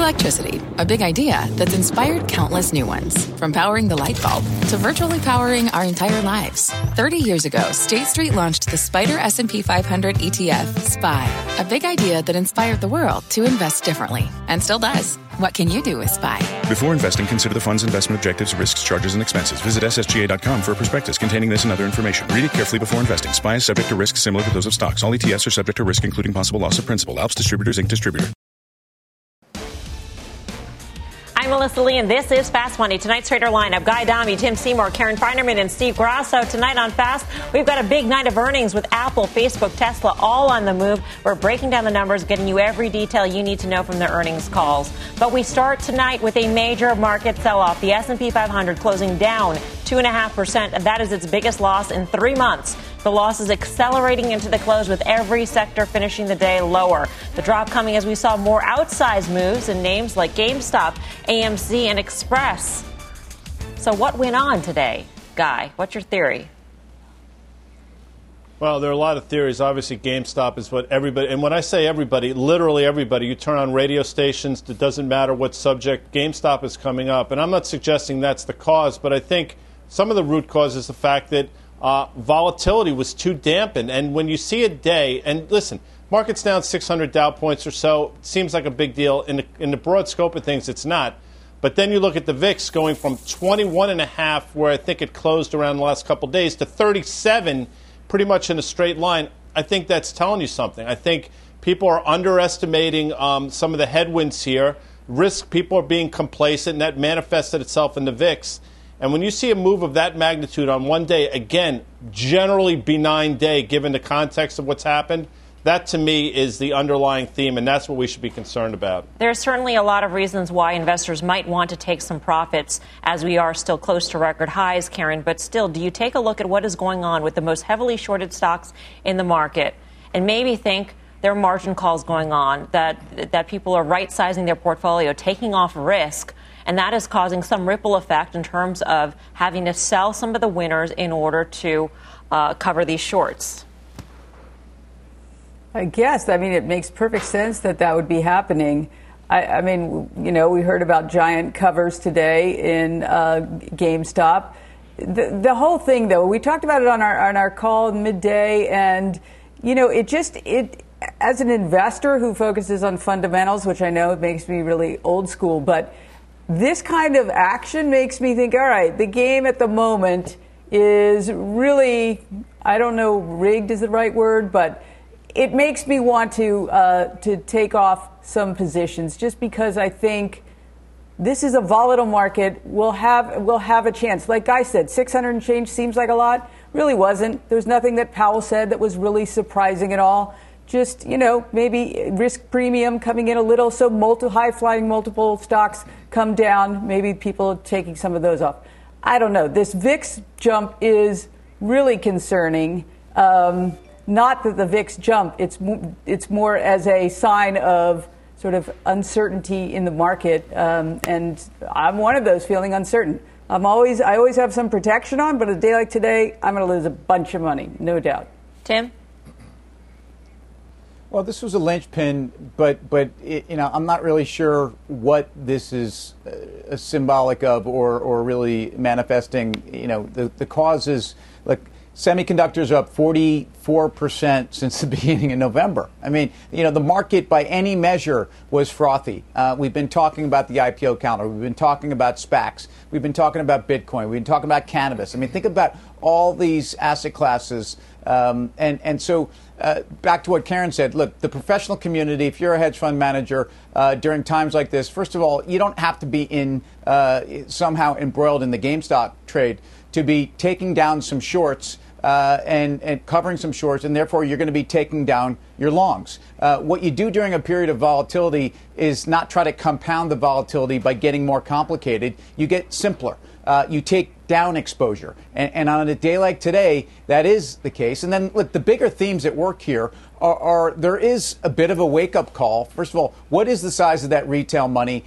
Electricity, a big idea that's inspired countless new ones. From powering the light bulb to virtually powering our entire lives. 30 years ago, State Street launched the SPDR S&P 500 ETF, SPY. A big idea that inspired the world to invest differently. And still does. What can you do with SPY? Before investing, consider the fund's investment objectives, risks, charges, and expenses. Visit ssga.com for a prospectus containing this and other information. Read it carefully before investing. SPY is subject to risks similar to those of stocks. All ETFs are subject to risk, including possible loss of principal. Alps Distributors, Inc. Distributor. I'm Melissa Lee, and this is Fast Money. Tonight's trader lineup: Guy Adami, Tim Seymour, Karen Feinerman, and Steve Grasso. Tonight on Fast, we've got a big night of earnings with Apple, Facebook, Tesla, all on the move. We're breaking down the numbers, getting you every detail you need to know from the earnings calls. But we start tonight with a major market sell-off. The S&P 500 closing down 2.5%, and that is its biggest loss in 3 months. The loss is accelerating into the close, with every sector finishing the day lower. The drop coming as we saw more outsized moves in names like GameStop, AMC, and Express. So what went on today, Guy? What's your theory? Well, there are a lot of theories. Obviously, GameStop is what everybody, and when I say everybody, literally everybody, you turn on radio stations, it doesn't matter what subject, GameStop is coming up. And I'm not suggesting that's the cause, but I think some of the root cause is the fact that volatility was too dampened. And when you see a day, and listen, market's down 600 Dow points or so, it seems like a big deal. In the broad scope of things, it's not. But then you look at the VIX going from 21.5, where I think it closed around the last couple of days, to 37, pretty much in a straight line. I think that's telling you something. I think people are underestimating some of the headwinds here. People are being complacent, and that manifested itself in the VIX. And when you see a move of that magnitude on one day, again, generally benign day given the context of what's happened, that to me is the underlying theme, and that's what we should be concerned about. There's certainly a lot of reasons why investors might want to take some profits, as we are still close to record highs, Karen. But still, do you take a look at what is going on with the most heavily shorted stocks in the market and maybe think there are margin calls going on, that people are right-sizing their portfolio, taking off risk, and that is causing some ripple effect in terms of having to sell some of the winners in order to cover these shorts? I guess. I mean, it makes perfect sense that would be happening. I mean, you know, we heard about giant covers today in GameStop. The whole thing, though, we talked about it on our call midday, and, you know, it as an investor who focuses on fundamentals, which I know makes me really old school, but this kind of action makes me think, all right, the game at the moment is really, I don't know, rigged is the right word, but it makes me want to take off some positions, just because I think this is a volatile market. We'll have a chance. Like Guy said, 600 and change seems like a lot. Really wasn't. There's nothing that Powell said that was really surprising at all. Just, you know, maybe risk premium coming in a little, so high-flying multiple stocks come down. Maybe people are taking some of those off. I don't know. This VIX jump is really concerning. Not that the VIX jump. It's more as a sign of sort of uncertainty in the market. And I'm one of those feeling uncertain. I always have some protection on, but a day like today, I'm going to lose a bunch of money, no doubt. Tim? Well, this was a linchpin, but I'm not really sure what this is symbolic of or really manifesting. You know, the causes, like semiconductors are up 44% since the beginning of November. I mean, you know, the market by any measure was frothy. We've been talking about the IPO counter. We've been talking about SPACs. We've been talking about Bitcoin. We've been talking about cannabis. I mean, think about all these asset classes. So back to what Karen said, look, the professional community, if you're a hedge fund manager during times like this, first of all, you don't have to be somehow embroiled in the GameStop trade to be taking down some shorts and covering some shorts, and therefore you're going to be taking down your longs. What you do during a period of volatility is not try to compound the volatility by getting more complicated. You get simpler. You take down exposure. And on a day like today, that is the case. And then, look, the bigger themes at work here are there is a bit of a wake-up call. First of all, what is the size of that retail money?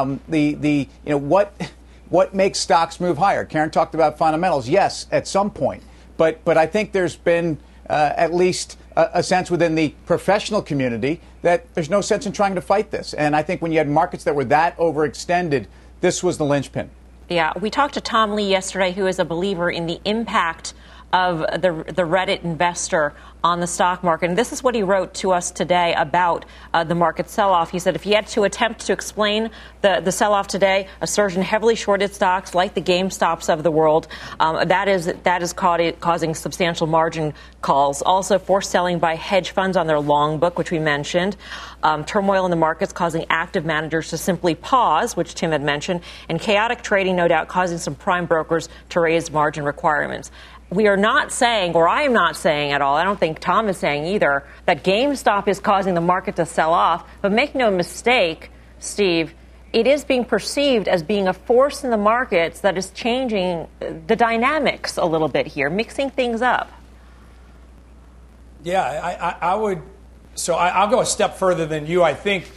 What makes stocks move higher? Karen talked about fundamentals. Yes, at some point. But I think there's been at least a sense within the professional community that there's no sense in trying to fight this. And I think when you had markets that were that overextended, this was the linchpin. Yeah, we talked to Tom Lee yesterday, who is a believer in the impact of the Reddit investor on the stock market. And this is what he wrote to us today about the market sell-off. He said if he had to attempt to explain the sell-off today, a surge in heavily shorted stocks like the GameStops of the world, that is causing substantial margin calls. Also, forced selling by hedge funds on their long book, which we mentioned. Turmoil in the markets causing active managers to simply pause, which Tim had mentioned, and chaotic trading, no doubt, causing some prime brokers to raise margin requirements. We are not saying, or I am not saying at all, I don't think Tom is saying either, that GameStop is causing the market to sell off. But make no mistake, Steve, it is being perceived as being a force in the markets that is changing the dynamics a little bit here, mixing things up. Yeah, I would. So I'll go a step further than you. I think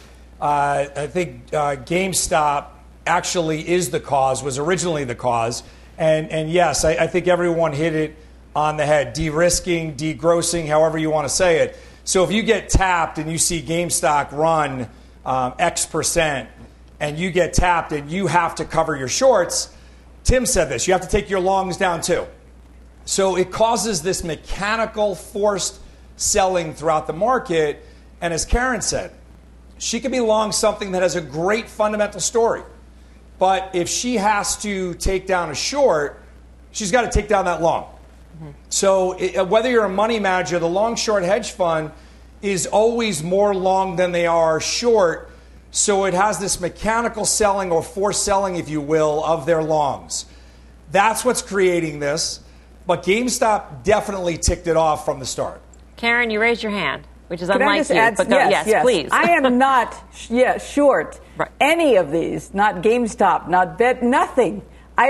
GameStop actually is the cause, was originally the cause. And yes, I think everyone hit it on the head. De-risking, degrossing, however you want to say it. So if you get tapped and you see GameStop run X percent and you get tapped and you have to cover your shorts, Tim said this, you have to take your longs down too. So it causes this mechanical forced selling throughout the market. And as Karen said, she could be long something that has a great fundamental story. But if she has to take down a short, she's got to take down that long. Mm-hmm. So whether you're a money manager, the long-short hedge fund is always more long than they are short. So it has this mechanical selling or forced selling, if you will, of their longs. That's what's creating this. But GameStop definitely ticked it off from the start. Karen, you raised your hand, which is unlike you. But yes, please. I am not short any of these, not GameStop, not Bet, nothing. I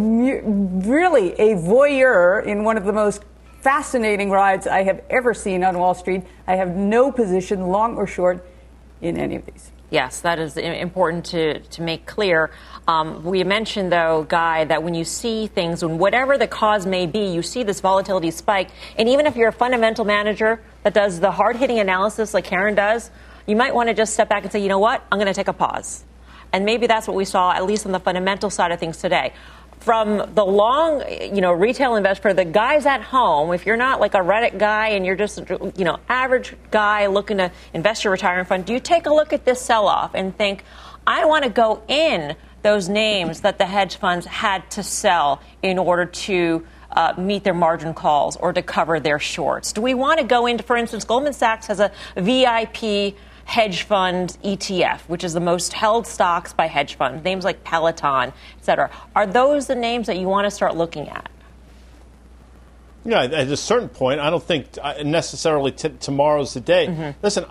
am really a voyeur in one of the most fascinating rides I have ever seen on Wall Street. I have no position, long or short, in any of these. Yes, that is important to make clear. We mentioned, though, Guy, that when you see things, and whatever the cause may be, you see this volatility spike. And even if you're a fundamental manager that does the hard-hitting analysis like Karen does, you might want to just step back and say, you know what, I'm going to take a pause. And maybe that's what we saw, at least on the fundamental side of things today. From the long, retail investor, the guys at home, if you're not like a Reddit guy and you're just, average guy looking to invest your retirement fund, do you take a look at this sell-off and think, I want to go in those names that the hedge funds had to sell in order to meet their margin calls or to cover their shorts? Do we want to go into, for instance, Goldman Sachs has a VIP hedge fund ETF, which is the most held stocks by hedge funds, names like Peloton, et cetera. Are those the names that you want to start looking at? Yeah, at a certain point, I don't think necessarily tomorrow's the day. Mm-hmm. Listen,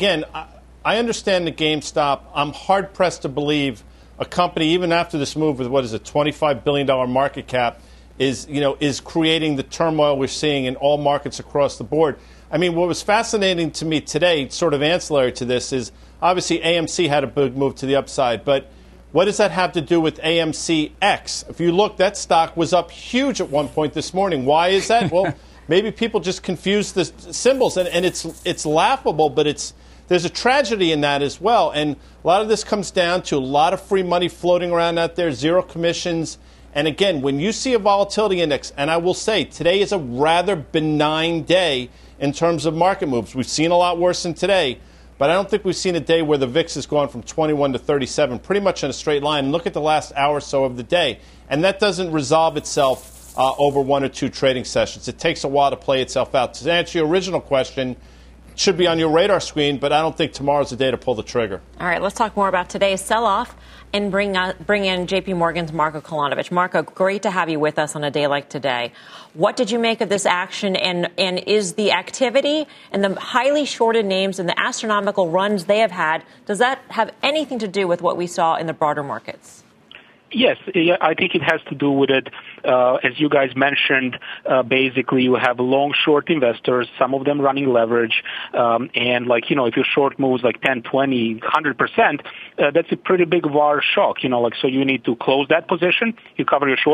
I understand the GameStop. I'm hard-pressed to believe a company, even after this move with, what is it, $25 billion market cap, is creating the turmoil we're seeing in all markets across the board. I mean, what was fascinating to me today, sort of ancillary to this, is obviously AMC had a big move to the upside, but what does that have to do with AMCX? If you look, that stock was up huge at one point this morning. Why is that? Well, maybe people just confuse the symbols, and it's laughable, but there's a tragedy in that as well. And a lot of this comes down to a lot of free money floating around out there, zero commissions. And again, when you see a volatility index, and I will say today is a rather benign day in terms of market moves. We've seen a lot worse than today, but I don't think we've seen a day where the VIX has gone from 21 to 37, pretty much in a straight line. And look at the last hour or so of the day. And that doesn't resolve itself over one or two trading sessions. It takes a while to play itself out. To answer your original question, it should be on your radar screen, but I don't think tomorrow's the day to pull the trigger. All right, let's talk more about today's sell-off and bring in J.P. Morgan's Marko Kolanovic. Marko, great to have you with us on a day like today. What did you make of this action, and is the activity and the highly shorted names and the astronomical runs they have had, does that have anything to do with what we saw in the broader markets? Yes, I think it has to do with it. As you guys mentioned, basically you have long-short investors, some of them running leverage, and if your short moves like 10, 20, 100%, that's a pretty big VAR shock, so you need to close that position, you cover your short,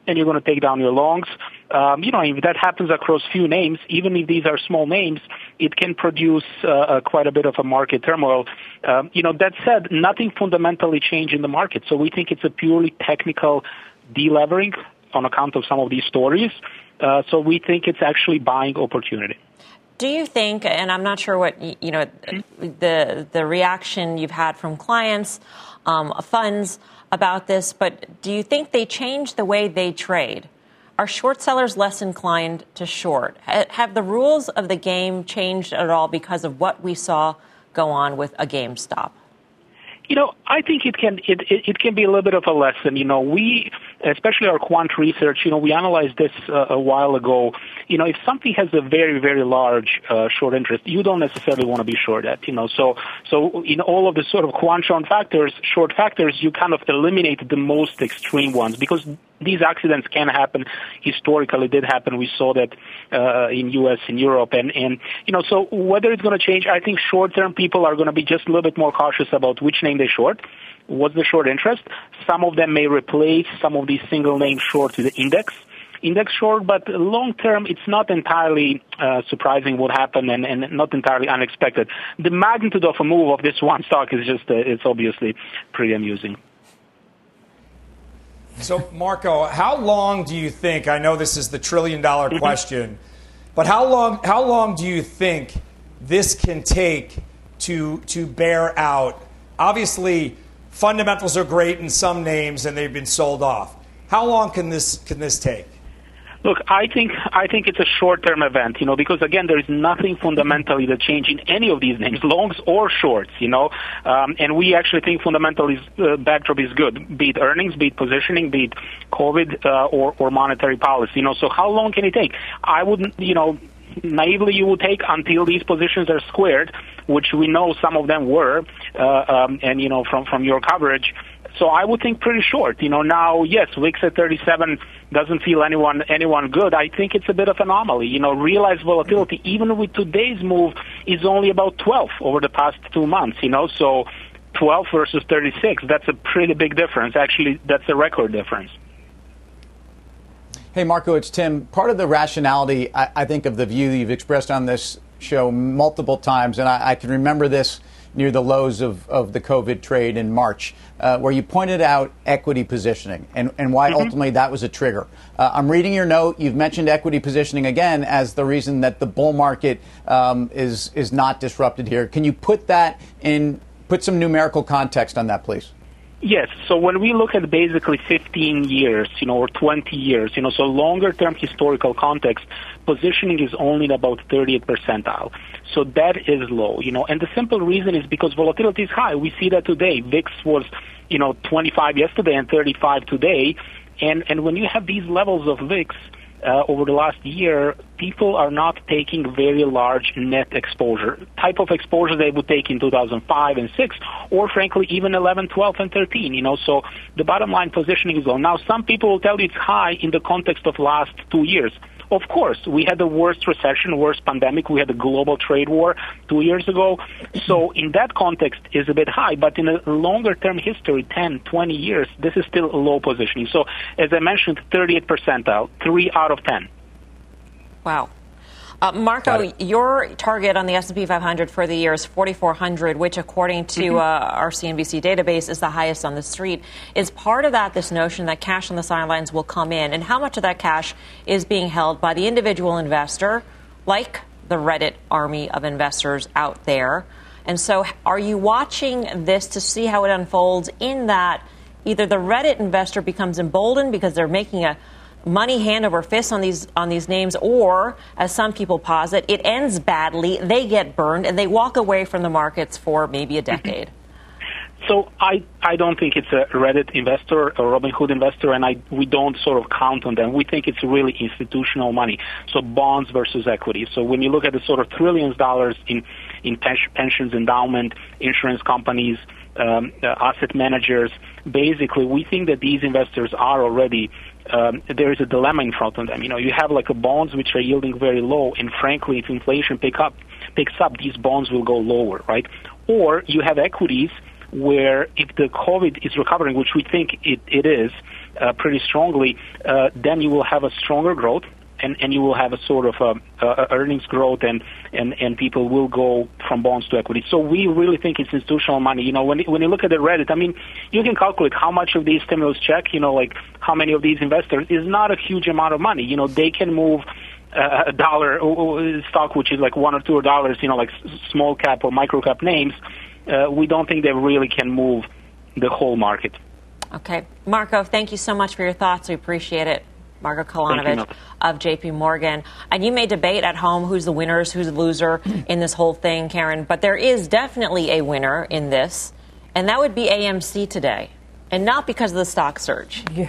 and you're going to take down your longs. If that happens across few names, even if these are small names, it can produce quite a bit of a market turmoil. That said, nothing fundamentally changed in the market. So we think it's a purely technical delevering on account of some of these stories. So we think it's actually buying opportunity. Do you think, and I'm not sure what, the reaction you've had from clients, funds about this, but do you think they change the way they trade? Are short sellers less inclined to short? Have the rules of the game changed at all because of what we saw go on with a GameStop? I think it can be a little bit of a lesson. We, especially our quant research, we analyzed this a while ago. If something has a very, very large short interest, you don't necessarily want to be short at. So in all of the sort of quant short factors, you kind of eliminate the most extreme ones because these accidents can happen. Historically, did happen. We saw that in U.S. and Europe, and so whether it's going to change, I think short-term people are going to be just a little bit more cautious about which name they short. What's the short interest? Some of them may replace some of these single name shorts with the index short, but long-term, it's not entirely surprising what happened and not entirely unexpected. The magnitude of a move of this one stock is just, it's obviously pretty amusing. So, Marco, how long do you think, I know this is the trillion-dollar question, but how long do you think this can take to bear out? Obviously, fundamentals are great in some names, and they've been sold off. How long can this take? Look, I think it's a short-term event, because again, there is nothing fundamentally that change in any of these names, longs or shorts, and we actually think fundamentally backdrop is good, be it earnings, be it positioning, be it COVID or monetary policy, So how long can it take? I wouldn't, naively you would take until these positions are squared, which we know some of them were, and from your coverage. So I would think pretty short. Now, yes, VIX at 37 doesn't feel anyone good. I think it's a bit of an anomaly. Realized volatility, even with today's move, is only about 12 over the past 2 months. So 12 versus 36, that's a pretty big difference. Actually, that's a record difference. Hey, Marco, it's Tim. Part of the rationality, I think, of the view you've expressed on this show multiple times, and I can remember this near the lows of the COVID trade in March, where you pointed out equity positioning and why ultimately that was a trigger. I'm reading your note. You've mentioned equity positioning again as the reason that the bull market is not disrupted here. Can you put some numerical context on that, please? Yes. So when we look at basically 15 years, or 20 years, so longer-term historical context, positioning is only in about 30th percentile. So that is low, and the simple reason is because volatility is high. We see that today. VIX was, 25 yesterday and 35 today. And when you have these levels of VIX, over the last year, people are not taking very large net exposure, type of exposure they would take in 2005 and 6, or frankly, even 11, 12, and 13, So the bottom line positioning is low. Now, some people will tell you it's high in the context of last 2 years. Of course, we had the worst recession, worst pandemic. We had a global trade war 2 years ago. So in that context, is a bit high. But in a longer-term history, 10, 20 years, this is still a low positioning. So as I mentioned, 30th percentile, 3 out of 10. Wow. Marco, your target on the S&P 500 for the year is 4,400, which, according to our CNBC database, is the highest on the street. Is part of that this notion that cash on the sidelines will come in? And how much of that cash is being held by the individual investor, like the Reddit army of investors out there? And so are you watching this to see how it unfolds in that either the Reddit investor becomes emboldened because they're making a money hand over fist on these names, or, as some people posit, it ends badly, they get burned, and they walk away from the markets for maybe a decade? So I don't think it's a Reddit investor or Robinhood investor, and we don't sort of count on them. We think it's really institutional money, so bonds versus equity. So when you look at the sort of trillions of dollars in pensions, endowment, insurance companies, asset managers, basically we think that these investors are already there is a dilemma in front of them. You have like a bonds which are yielding very low, and frankly, if inflation picks up, these bonds will go lower, right? Or you have equities where if the COVID is recovering, which we think it is pretty strongly, then you will have a stronger growth. And you will have a sort of earnings growth, and people will go from bonds to equity. So we really think it's institutional money. You know, when you look at the Reddit, I mean, you can calculate how much of these stimulus check, you know, like how many of these investors is not a huge amount of money. You know, they can move a dollar stock, which is like $1 or $2, you know, like small cap or micro cap names. We don't think they really can move the whole market. Okay. Marco, thank you so much for your thoughts. We appreciate it. Marco Kolonovich of J.P. Morgan. And you may debate at home who's the winners, who's the loser in this whole thing, Karen. But there is definitely a winner in this, and that would be AMC today. And not because of the stock surge. Yeah.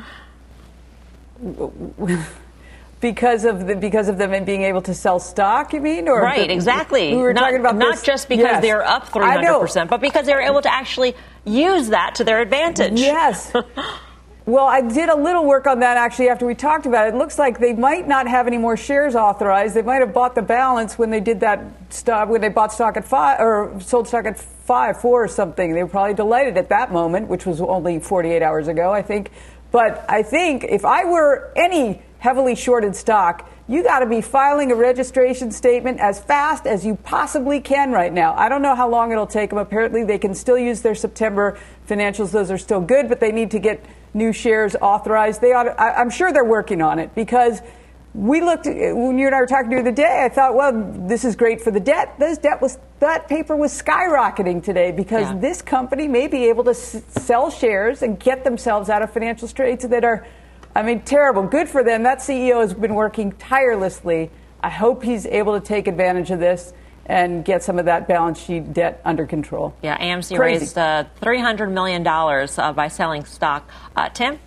Because of them being able to sell stock, you mean? Or right, exactly. We were talking about not this. just because they're up 300%, but because they're able to actually use that to their advantage. Yes. Well, I did a little work on that actually after we talked about it. It looks like they might not have any more shares authorized. They might have bought the balance when they did that stuff, when they bought stock at 5 or sold stock at 4 or something. They were probably delighted at that moment, which was only 48 hours ago, I think. But I think if I were any heavily shorted stock, you got to be filing a registration statement as fast as you possibly can right now. I don't know how long it'll take them. Apparently, they can still use their September financials. Those are still good, but they need to get new shares authorized. I'm sure they're working on it because we looked, when you and I were talking the other day, I thought, well, this is great for the debt. That paper was skyrocketing today because this company may be able to sell shares and get themselves out of financial straits that are, I mean, terrible. Good for them. That CEO has been working tirelessly. I hope he's able to take advantage of this and get some of that balance sheet debt under control. Yeah, AMC raised $300 million by selling stock. Tim?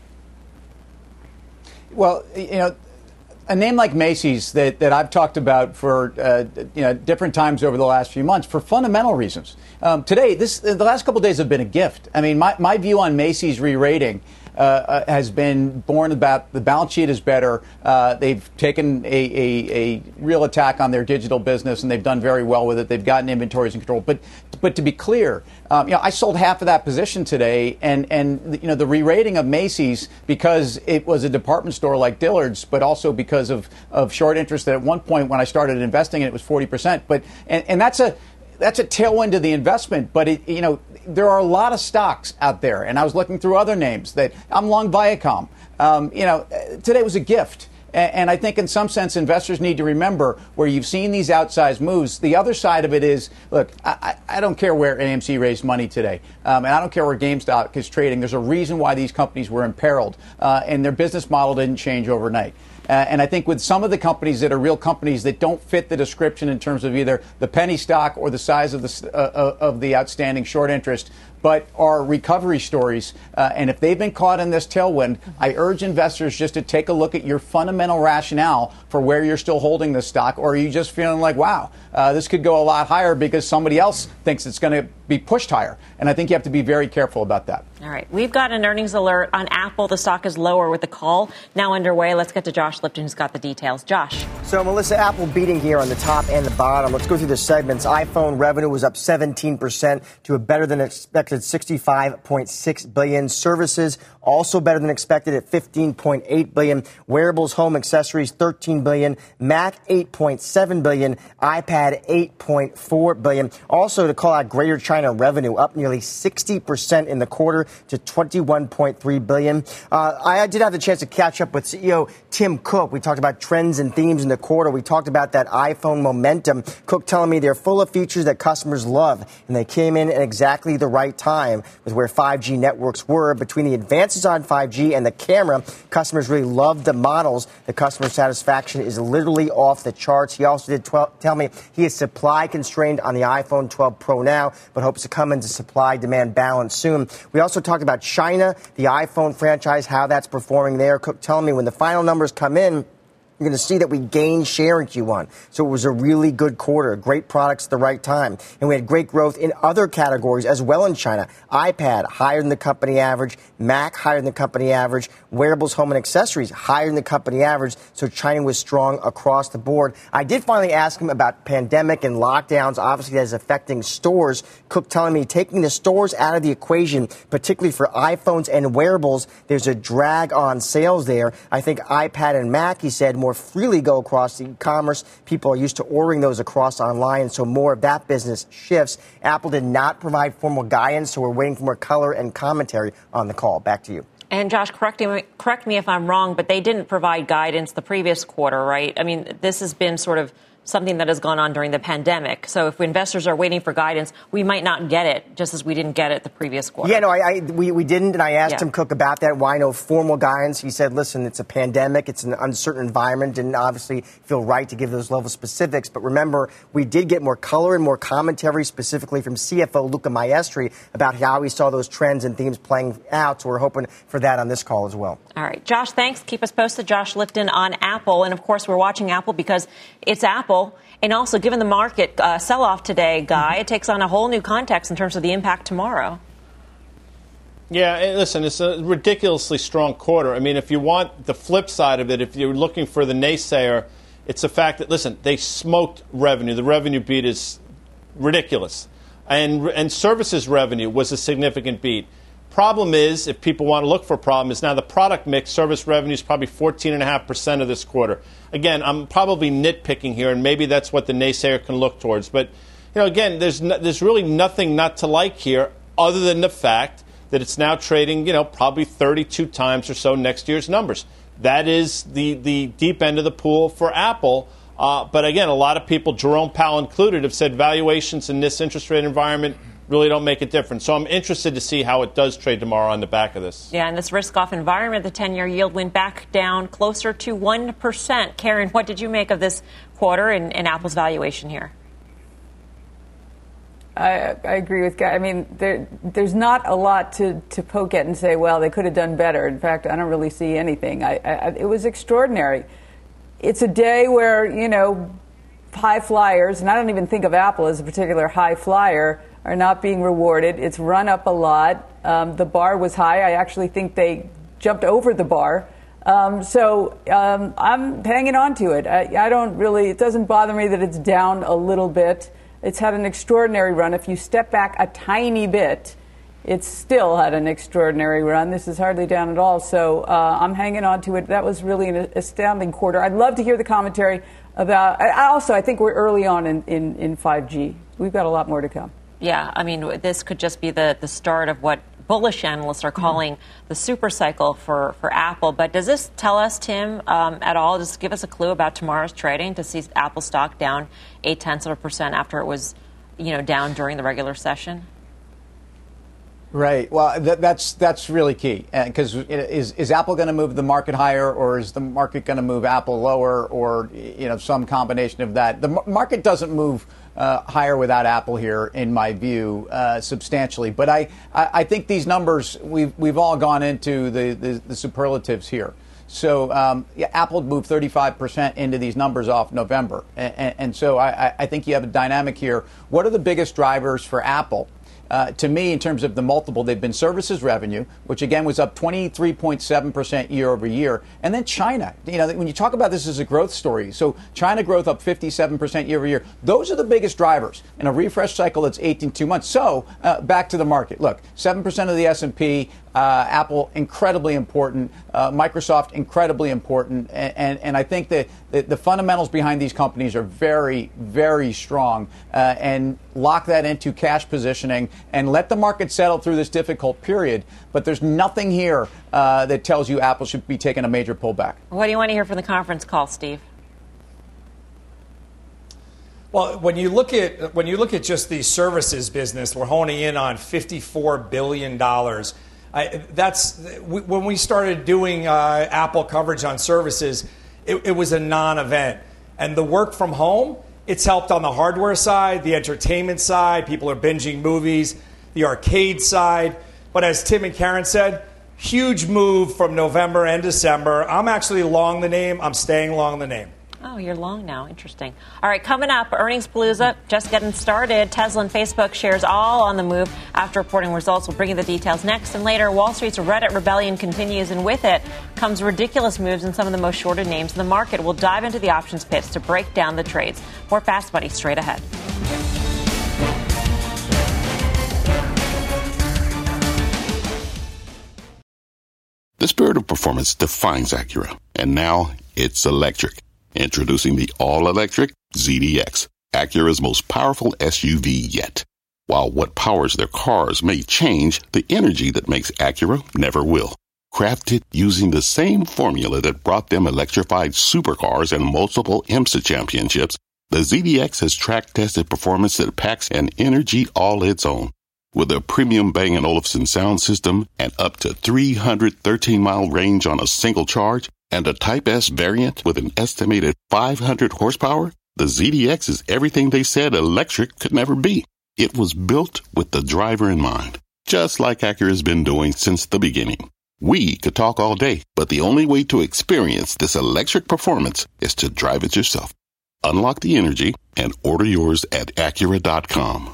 Well, you know, a name like Macy's that I've talked about for different times over the last few months for fundamental reasons. Today, the last couple of days have been a gift. I mean, my view on Macy's re-rating has been born about the balance sheet is better. They've taken a real attack on their digital business, and they've done very well with it. They've gotten inventories in control. But to be clear, I sold half of that position today, and the re-rating of Macy's because it was a department store like Dillard's, but also because of short interest that at one point when I started investing in it was 40%. But and that's a tailwind to the investment, but there are a lot of stocks out there, and I was looking through other names that I'm long Viacom. Today was a gift, and I think in some sense investors need to remember where you've seen these outsized moves. The other side of it is, look, I don't care where AMC raised money today, and I don't care where GameStop is trading. There's a reason why these companies were imperiled, and their business model didn't change overnight. And I think with some of the companies that are real companies that don't fit the description in terms of either the penny stock or the size of the outstanding short interest, but are recovery stories. And if they've been caught in this tailwind, I urge investors just to take a look at your fundamental rationale for where you're still holding this stock, or are you just feeling like, wow, this could go a lot higher because somebody else thinks it's going to be pushed higher. And I think you have to be very careful about that. All right. We've got an earnings alert on Apple. The stock is lower with the call now underway. Let's get to Josh Lipton, who's got the details. Josh. So, Melissa, Apple beating here on the top and the bottom. Let's go through the segments. iPhone revenue was up 17% to a better than expected $65.6 billion. Services also better than expected at $15.8 billion. Wearables, home accessories, $13 billion. Mac, $8.7 billion. iPad, $8.4 billion. Also, to call out Greater China revenue, up nearly 60% in the quarter to $21.3 billion. I did have the chance to catch up with CEO Tim Cook. We talked about trends and themes in the quarter. We talked about that iPhone momentum. Cook telling me they're full of features that customers love, and they came in at exactly the right time with where 5G networks were. Between the advances on 5G and the camera, customers really loved the models. The customer satisfaction is literally off the charts. He also did tell me he is supply constrained on the iPhone 12 Pro now, but hopes to come into supply-demand balance soon. We also talked about China, the iPhone franchise, how that's performing there. Cook telling me when the final numbers come in, you're going to see that we gained share in Q1. So it was a really good quarter, great products at the right time. And we had great growth in other categories as well in China. iPad, higher than the company average. Mac, higher than the company average. Wearables, home and accessories, higher than the company average. So China was strong across the board. I did finally ask him about pandemic and lockdowns. Obviously, that is affecting stores. Cook telling me taking the stores out of the equation, particularly for iPhones and wearables, there's a drag on sales there. I think iPad and Mac, he said, more freely go across e-commerce. People are used to ordering those across online, so more of that business shifts. Apple did not provide formal guidance, so we're waiting for more color and commentary on the call. Back to you. And Josh, correct me if I'm wrong, but they didn't provide guidance the previous quarter, right? I mean, this has been sort of something that has gone on during the pandemic. So if investors are waiting for guidance, we might not get it, just as we didn't get it the previous quarter. Yeah, no, we didn't, and I asked him, Cook, about that. Why no formal guidance? He said, listen, it's a pandemic, it's an uncertain environment, didn't obviously feel right to give those level of specifics. But remember, we did get more color and more commentary, specifically from CFO Luca Maestri, about how he saw those trends and themes playing out. So we're hoping for that on this call as well. All right. Josh, thanks. Keep us posted. Josh Lipton on Apple. And, of course, we're watching Apple because it's Apple. And also, given the market sell-off today, Guy, it takes on a whole new context in terms of the impact tomorrow. Yeah, listen, it's a ridiculously strong quarter. I mean, if you want the flip side of it, if you're looking for the naysayer, it's the fact that, listen, they smoked revenue. The revenue beat is ridiculous. And services revenue was a significant beat. Problem is, if people want to look for a problem, is now the product mix, service revenue is probably 14.5% of this quarter. Again, I'm probably nitpicking here, and maybe that's what the naysayer can look towards. But, again, there's really nothing not to like here other than the fact that it's now trading, probably 32 times or so next year's numbers. That is the deep end of the pool for Apple. But, again, a lot of people, Jerome Powell included, have said valuations in this interest rate environment really don't make a difference. So I'm interested to see how it does trade tomorrow on the back of this. Yeah, in this risk-off environment, the 10-year yield went back down closer to 1%. Karen, what did you make of this quarter and Apple's valuation here? I agree with Guy. I mean, there's not a lot to poke at and say, well, they could have done better. In fact, I don't really see anything. It was extraordinary. It's a day where, high flyers, and I don't even think of Apple as a particular high flyer, are not being rewarded. It's run up a lot. The bar was high. I actually think they jumped over the bar. So I'm hanging on to it. It doesn't bother me that it's down a little bit. It's had an extraordinary run. If you step back a tiny bit, it's still had an extraordinary run. This is hardly down at all. So I'm hanging on to it. That was really an astounding quarter. I'd love to hear the commentary about. I think we're early on in 5G. We've got a lot more to come. Yeah, I mean, this could just be the start of what bullish analysts are calling the super cycle for Apple. But does this tell us, Tim, at all, just give us a clue about tomorrow's trading to see Apple stock down 0.8% after it was, down during the regular session? Right. Well, that's really key, because is Apple going to move the market higher, or is the market going to move Apple lower, or some combination of that? The market doesn't move higher without Apple here, in my view, substantially. But I think these numbers, we've all gone into the superlatives here. So Apple moved 35% into these numbers off November, and so I think you have a dynamic here. What are the biggest drivers for Apple? To me, in terms of the multiple, they've been services revenue, which again was up 23.7% year over year. And then China. When you talk about this as a growth story, so China growth up 57% year over year. Those are the biggest drivers in a refresh cycle that's 18 months. So back to the market. Look, 7% of the S&P, Apple incredibly important, Microsoft incredibly important, and I think that the fundamentals behind these companies are very, very strong, and lock that into cash positioning and let the market settle through this difficult period. But there's nothing here that tells you Apple should be taking a major pullback. What do you want to hear from the conference call, Steve? Well, when you look at just the services business, we're honing in on $54 billion. When we started doing Apple coverage on services, it was a non-event. And the work from home, it's helped on the hardware side, the entertainment side. People are binging movies, the arcade side. But as Tim and Karen said, huge move from November and December. I'm actually long the name. I'm staying long the name. Oh, you're long now. Interesting. All right, coming up, earnings palooza just getting started. Tesla and Facebook shares all on the move after reporting results. We'll bring you the details next. And later, Wall Street's Reddit rebellion continues, and with it comes ridiculous moves in some of the most shorted names in the market. We'll dive into the options pits to break down the trades. More Fast Money straight ahead. The spirit of performance defines Acura, and now it's electric. Introducing the all-electric ZDX, Acura's most powerful SUV yet. While what powers their cars may change, the energy that makes Acura never will. Crafted using the same formula that brought them electrified supercars and multiple IMSA championships, the ZDX has track-tested performance that packs an energy all its own. With a premium Bang & Olufsen sound system and up to 313-mile range on a single charge, and a Type S variant with an estimated 500 horsepower, the ZDX is everything they said electric could never be. It was built with the driver in mind, just like Acura's been doing since the beginning. We could talk all day, but the only way to experience this electric performance is to drive it yourself. Unlock the energy and order yours at Acura.com.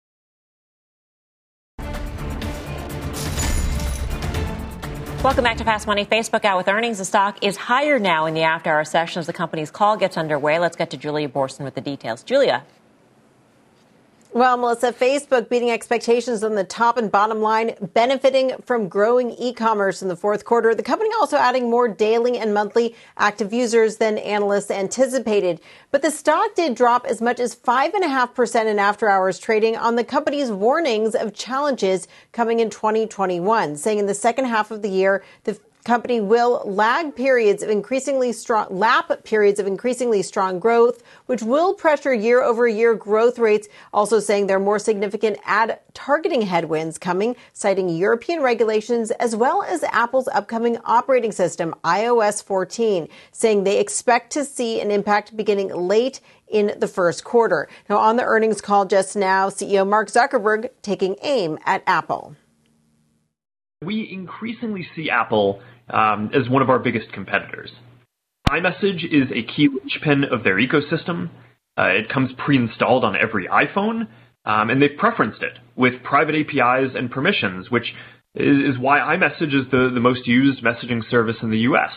Welcome back to Fast Money. Facebook out with earnings. The stock is higher now in the after-hour session as the company's call gets underway. Let's get to Julia Boorstin with the details. Julia. Well, Melissa, Facebook beating expectations on the top and bottom line, benefiting from growing e-commerce in the fourth quarter. The company also adding more daily and monthly active users than analysts anticipated. But the stock did drop as much as 5.5% in after-hours trading on the company's warnings of challenges coming in 2021, saying in the second half of the year, the company will lap periods of increasingly strong growth, which will pressure year-over-year growth rates. Also saying there are more significant ad targeting headwinds coming, citing European regulations as well as Apple's upcoming operating system, iOS 14, saying they expect to see an impact beginning late in the first quarter. Now, on the earnings call just now, CEO Mark Zuckerberg taking aim at Apple. We increasingly see Apple as one of our biggest competitors. iMessage is a key linchpin of their ecosystem. It comes pre-installed on every iPhone, and they've preferenced it with private APIs and permissions, which is why iMessage is the most used messaging service in the U.S.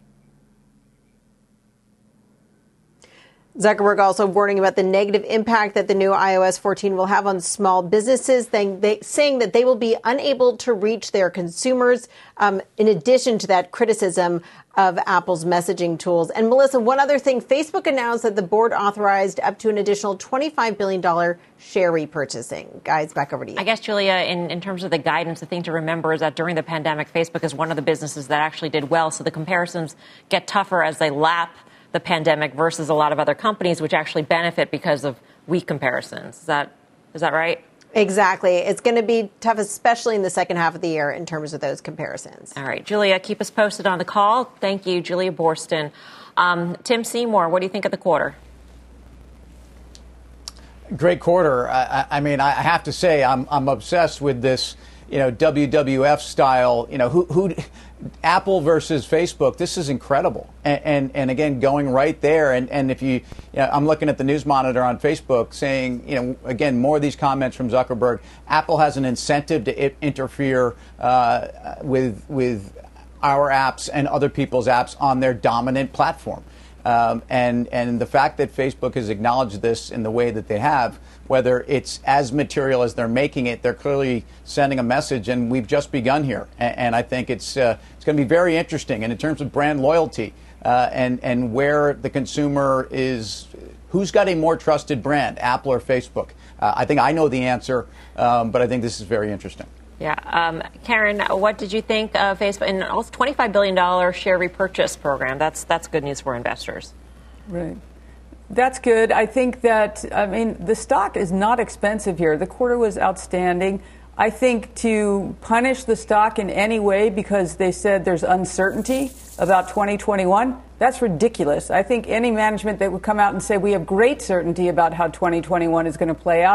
Zuckerberg also warning about the negative impact that the new iOS 14 will have on small businesses, saying that they will be unable to reach their consumers, in addition to that criticism of Apple's messaging tools. And Melissa, one other thing, Facebook announced that the board authorized up to an additional $25 billion share repurchasing. Guys, back over to you. I guess, Julia, in terms of the guidance, the thing to remember is that during the pandemic, Facebook is one of the businesses that actually did well. So the comparisons get tougher as they lap the pandemic versus a lot of other companies, which actually benefit because of weak comparisons. Is that right? Exactly. It's going to be tough, especially in the second half of the year in terms of those comparisons. All right, Julia, keep us posted on the call. Thank you, Julia Boorstin. Tim Seymour, what do you think of the quarter? Great quarter. I mean, I have to say, I'm obsessed with this, WWF style, who Apple versus Facebook. This is incredible. And again, going right there. And if I'm looking at the news monitor on Facebook saying, again, more of these comments from Zuckerberg. Apple has an incentive to interfere with our apps and other people's apps on their dominant platform. And the fact that Facebook has acknowledged this in the way that they have, whether it's as material as they're making it, they're clearly sending a message, and we've just begun here. And I think it's going to be very interesting. And in terms of brand loyalty and where the consumer is, who's got a more trusted brand, Apple or Facebook? I think I know the answer, but I think this is very interesting. Yeah. Karen, what did you think of Facebook and also $25 billion share repurchase program? That's good news for investors. Right. That's good. I think that, the stock is not expensive here. The quarter was outstanding. I think to punish the stock in any way because they said there's uncertainty about 2021, that's ridiculous. I think any management that would come out and say we have great certainty about how 2021 is going to play out,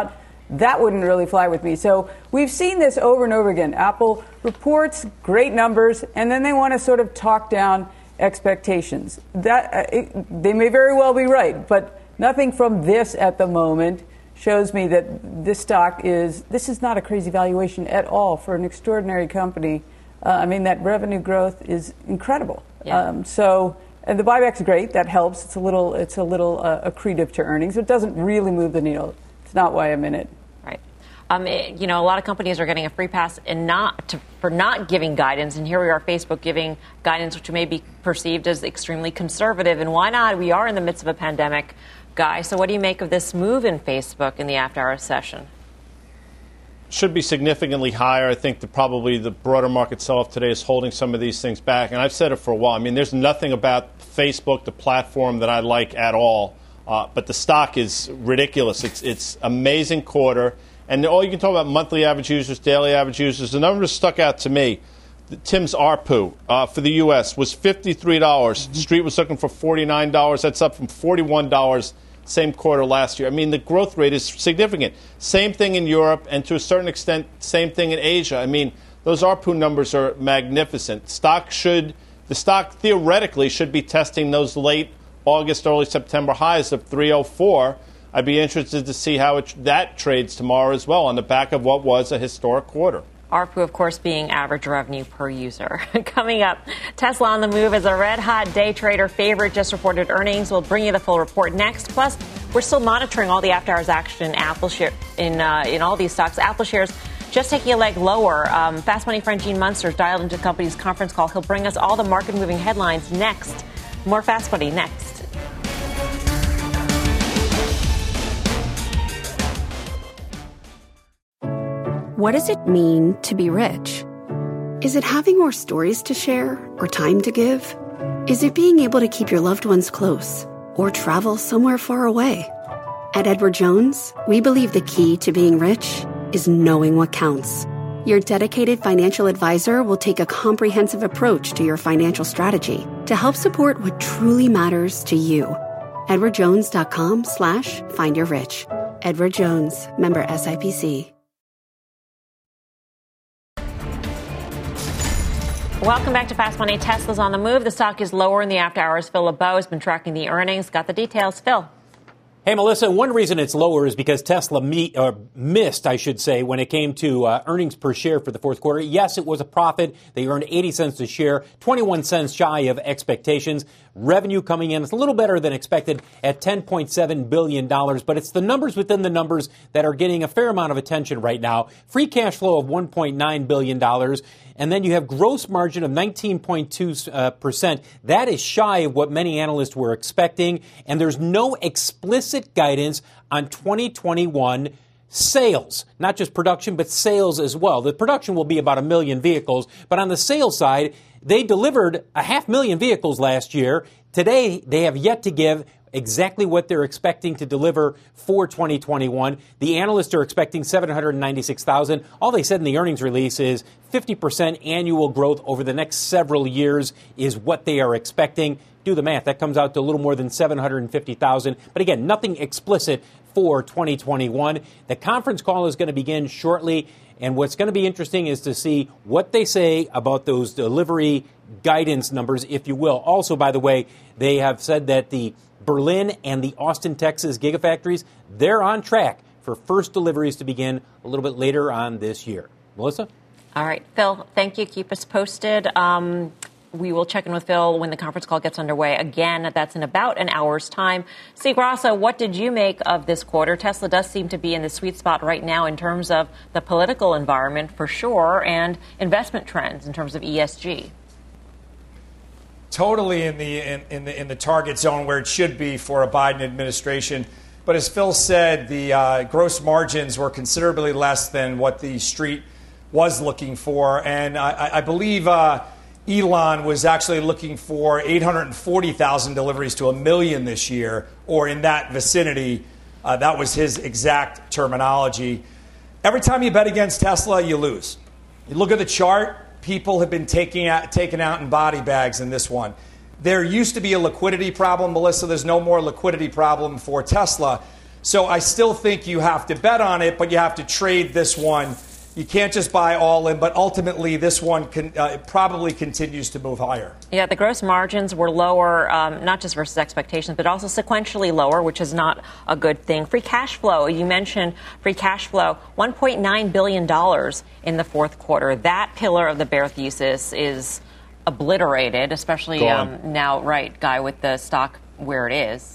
That wouldn't really fly with me. So we've seen this over and over again. Apple reports great numbers, and then they want to sort of talk down expectations. They may very well be right, but nothing from this at the moment shows me that this is not a crazy valuation at all for an extraordinary company. That revenue growth is incredible. Yeah. And the buyback's great. That helps. It's a little accretive to earnings. It doesn't really move the needle. It's not why I'm in it. Right. A lot of companies are getting a free pass for not giving guidance. And here we are, Facebook giving guidance, which may be perceived as extremely conservative. And why not? We are in the midst of a pandemic, Guy. So what do you make of this move in Facebook in the after-hours session? Should be significantly higher. I think probably the broader market sell-off today is holding some of these things back. And I've said it for a while. There's nothing about Facebook, the platform, that I like at all. But the stock is ridiculous. It's amazing quarter. And all you can talk about monthly average users, daily average users. The number that stuck out to me, Tim's ARPU for the U.S. was $53. The Street was looking for $49. That's up from $41 same quarter last year. The growth rate is significant. Same thing in Europe, and to a certain extent, same thing in Asia. Those ARPU numbers are magnificent. The stock theoretically should be testing those late August, early September highs of 304. I'd be interested to see how that trades tomorrow as well on the back of what was a historic quarter. ARPU, of course, being average revenue per user. Coming up, Tesla on the move as a red-hot day trader favorite. Just reported earnings. We'll bring you the full report next. Plus, we're still monitoring all the after-hours action in Apple in all these stocks. Apple shares just taking a leg lower. Fast Money friend Gene Munster's dialed into the company's conference call. He'll bring us all the market-moving headlines next. More Fast Money next. What does it mean to be rich? Is it having more stories to share or time to give? Is it being able to keep your loved ones close or travel somewhere far away? At Edward Jones, we believe the key to being rich is knowing what counts. Your dedicated financial advisor will take a comprehensive approach to your financial strategy to help support what truly matters to you. EdwardJones.com/findyourrich. Edward Jones, member SIPC. Welcome back to Fast Money. Tesla's on the move. The stock is lower in the after hours. Phil LeBeau has been tracking the earnings. Got the details. Phil. Hey, Melissa, one reason it's lower is because Tesla missed, I should say, when it came to earnings per share for the fourth quarter. Yes, it was a profit. They earned 80 cents a share, 21 cents shy of expectations. Revenue coming in, it's a little better than expected at $10.7 billion. But it's the numbers within the numbers that are getting a fair amount of attention right now. Free cash flow of $1.9 billion. And then you have gross margin of 19.2%. That is shy of what many analysts were expecting. And there's no explicit guidance on 2021 sales, not just production, but sales as well. The production will be about 1 million vehicles. But on the sales side, they delivered 500,000 vehicles last year. Today, they have yet to give exactly what they're expecting to deliver for 2021. The analysts are expecting 796,000. All they said in the earnings release is 50% annual growth over the next several years is what they are expecting. Do the math. That comes out to a little more than 750,000. But again, nothing explicit for 2021. The conference call is going to begin shortly. And what's going to be interesting is to see what they say about those delivery guidance numbers, if you will. Also, by the way, they have said that the Berlin and the Austin, Texas gigafactories, they're on track for first deliveries to begin a little bit later on this year. Melissa? All right, Phil, thank you. Keep us posted. We will check in with Phil when the conference call gets underway. Again, that's in about an hour's time. Steve Grasso, what did you make of this quarter? Tesla does seem to be in the sweet spot right now in terms of the political environment, for sure, and investment trends in terms of ESG. Totally in the target zone where it should be for a Biden administration. But as Phil said, the gross margins were considerably less than what the street was looking for. And I believe Elon was actually looking for 840,000 deliveries to 1 million this year, or in that vicinity. That was his exact terminology. Every time you bet against Tesla, you lose. You look at the chart. People have been taken out in body bags in this one. There used to be a liquidity problem, Melissa. There's no more liquidity problem for Tesla. So I still think you have to bet on it, but you have to trade this one. You can't just buy all in, but ultimately this one probably continues to move higher. Yeah, the gross margins were lower, not just versus expectations, but also sequentially lower, which is not a good thing. Free cash flow, you mentioned free cash flow, $1.9 billion in the fourth quarter. That pillar of the bear thesis is obliterated, especially now, right, Guy, with the stock where it is.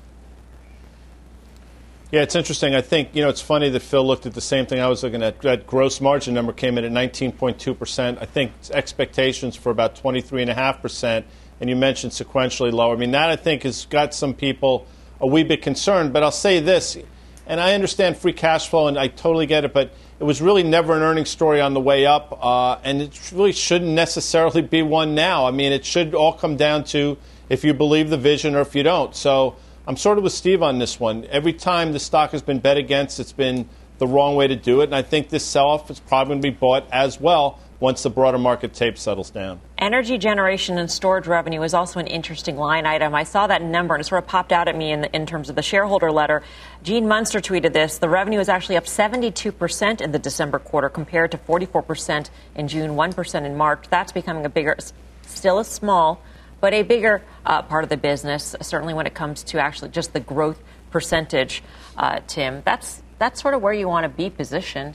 Yeah, it's interesting. I think, it's funny that Phil looked at the same thing I was looking at. That gross margin number came in at 19.2%. I think expectations for about 23.5%. And you mentioned sequentially lower. I mean, that I think has got some people a wee bit concerned. But I'll say this, and I understand free cash flow, and I totally get it, but it was really never an earnings story on the way up. And it really shouldn't necessarily be one now. I mean, it should all come down to if you believe the vision or if you don't. So I'm sort of with Steve on this one. Every time the stock has been bet against, it's been the wrong way to do it. And I think this sell-off is probably going to be bought as well once the broader market tape settles down. Energy generation and storage revenue is also an interesting line item. I saw that number and it sort of popped out at me in terms of the shareholder letter. Gene Munster tweeted this. The revenue is actually up 72% in the December quarter compared to 44% in June, 1% in March. That's becoming a bigger, still a small, but a bigger part of the business, certainly when it comes to actually just the growth percentage, Tim. That's sort of where you want to be positioned.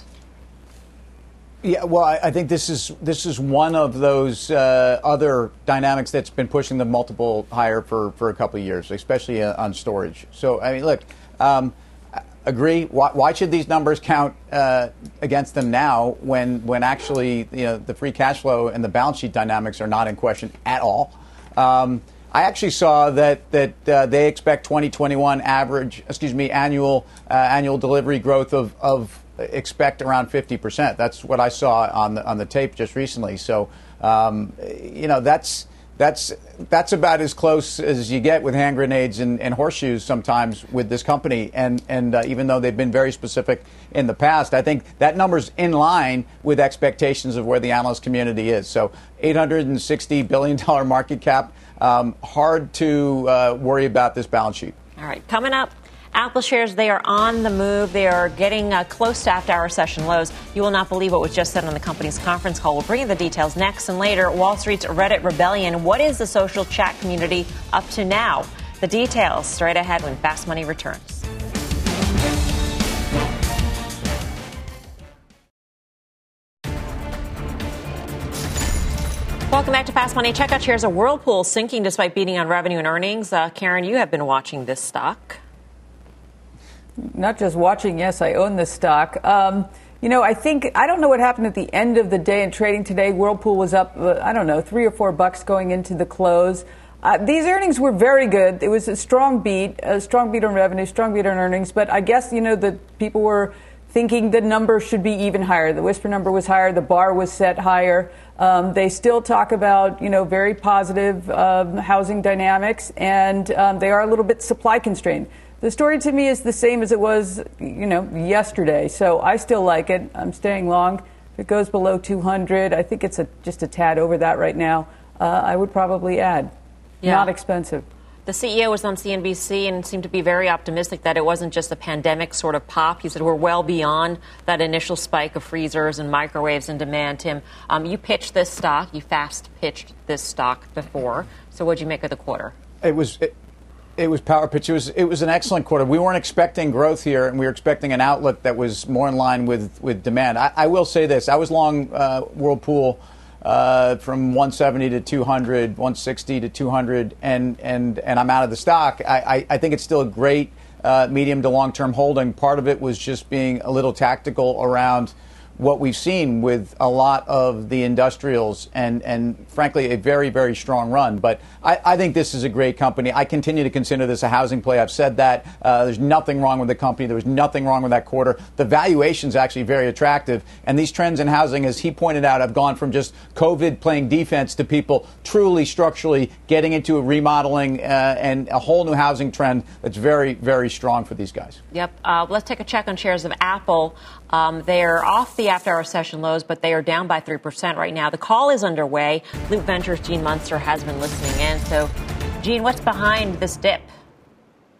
Yeah, well, I think this is one of those other dynamics that's been pushing the multiple higher for a couple of years, especially on storage. So, I mean, look, agree. Why should these numbers count against them now when actually the free cash flow and the balance sheet dynamics are not in question at all? I actually saw that they expect 2021 annual delivery growth of expect around 50%. That's what I saw on the tape just recently. So that's about as close as you get with hand grenades and horseshoes sometimes with this company. And even though they've been very specific in the past, I think that number's in line with expectations of where the analyst community is. So $860 billion market cap. Hard to worry about this balance sheet. All right. Coming up, Apple shares, they are on the move. They are getting close to after-hour session lows. You will not believe what was just said on the company's conference call. We'll bring you the details next. And later, Wall Street's Reddit rebellion. What is the social chat community up to now? The details straight ahead when Fast Money returns. Welcome back to Fast Money. Check out shares of Whirlpool sinking despite beating on revenue and earnings. Karen, you have been watching this stock. Not just watching, yes, I own this stock. I don't know what happened at the end of the day in trading today. Whirlpool was up, $3 or $4 going into the close. These earnings were very good. It was a strong beat on revenue, strong beat on earnings. But I guess, the people were thinking the number should be even higher. The whisper number was higher. The bar was set higher. They still talk about, very positive housing dynamics, and they are a little bit supply constrained. The story to me is the same as it was, yesterday. So I still like it. I'm staying long. If it goes below 200, I think it's just a tad over that right now. I would probably add. Yeah. Not expensive. The CEO was on CNBC and seemed to be very optimistic that it wasn't just a pandemic sort of pop. He said we're well beyond that initial spike of freezers and microwaves in demand. Tim, you pitched this stock. You fast pitched this stock before. So what did you make of the quarter? It was power pitch. It was an excellent quarter. We weren't expecting growth here, and we were expecting an outlook that was more in line with demand. I will say this. I was long Whirlpool from 170 to 200, 160 to 200, and I'm out of the stock. I think it's still a great medium to long-term holding. Part of it was just being a little tactical around what we've seen with a lot of the industrials and frankly, a very, very strong run. But I think this is a great company. I continue to consider this a housing play. I've said that. There's nothing wrong with the company. There was nothing wrong with that quarter. The valuation's actually very attractive. And these trends in housing, as he pointed out, have gone from just COVID playing defense to people truly structurally getting into a remodeling and a whole new housing trend that's very, very strong for these guys. Yep. Let's take a check on shares of Apple. They're off the after-hour session lows, but they are down by 3% right now. The call is underway. Loop Ventures' Gene Munster has been listening in. So, Gene, what's behind this dip?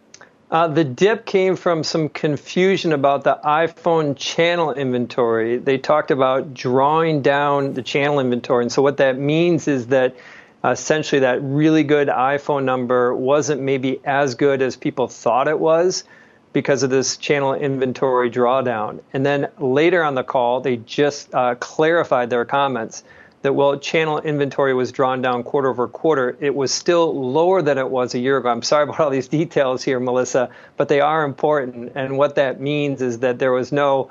The dip came from some confusion about the iPhone channel inventory. They talked about drawing down the channel inventory. And so what that means is that essentially that really good iPhone number wasn't maybe as good as people thought it was because of this channel inventory drawdown. And then later on the call, they just clarified their comments that while channel inventory was drawn down quarter over quarter, it was still lower than it was a year ago. I'm sorry about all these details here, Melissa, but they are important. And what that means is that there was no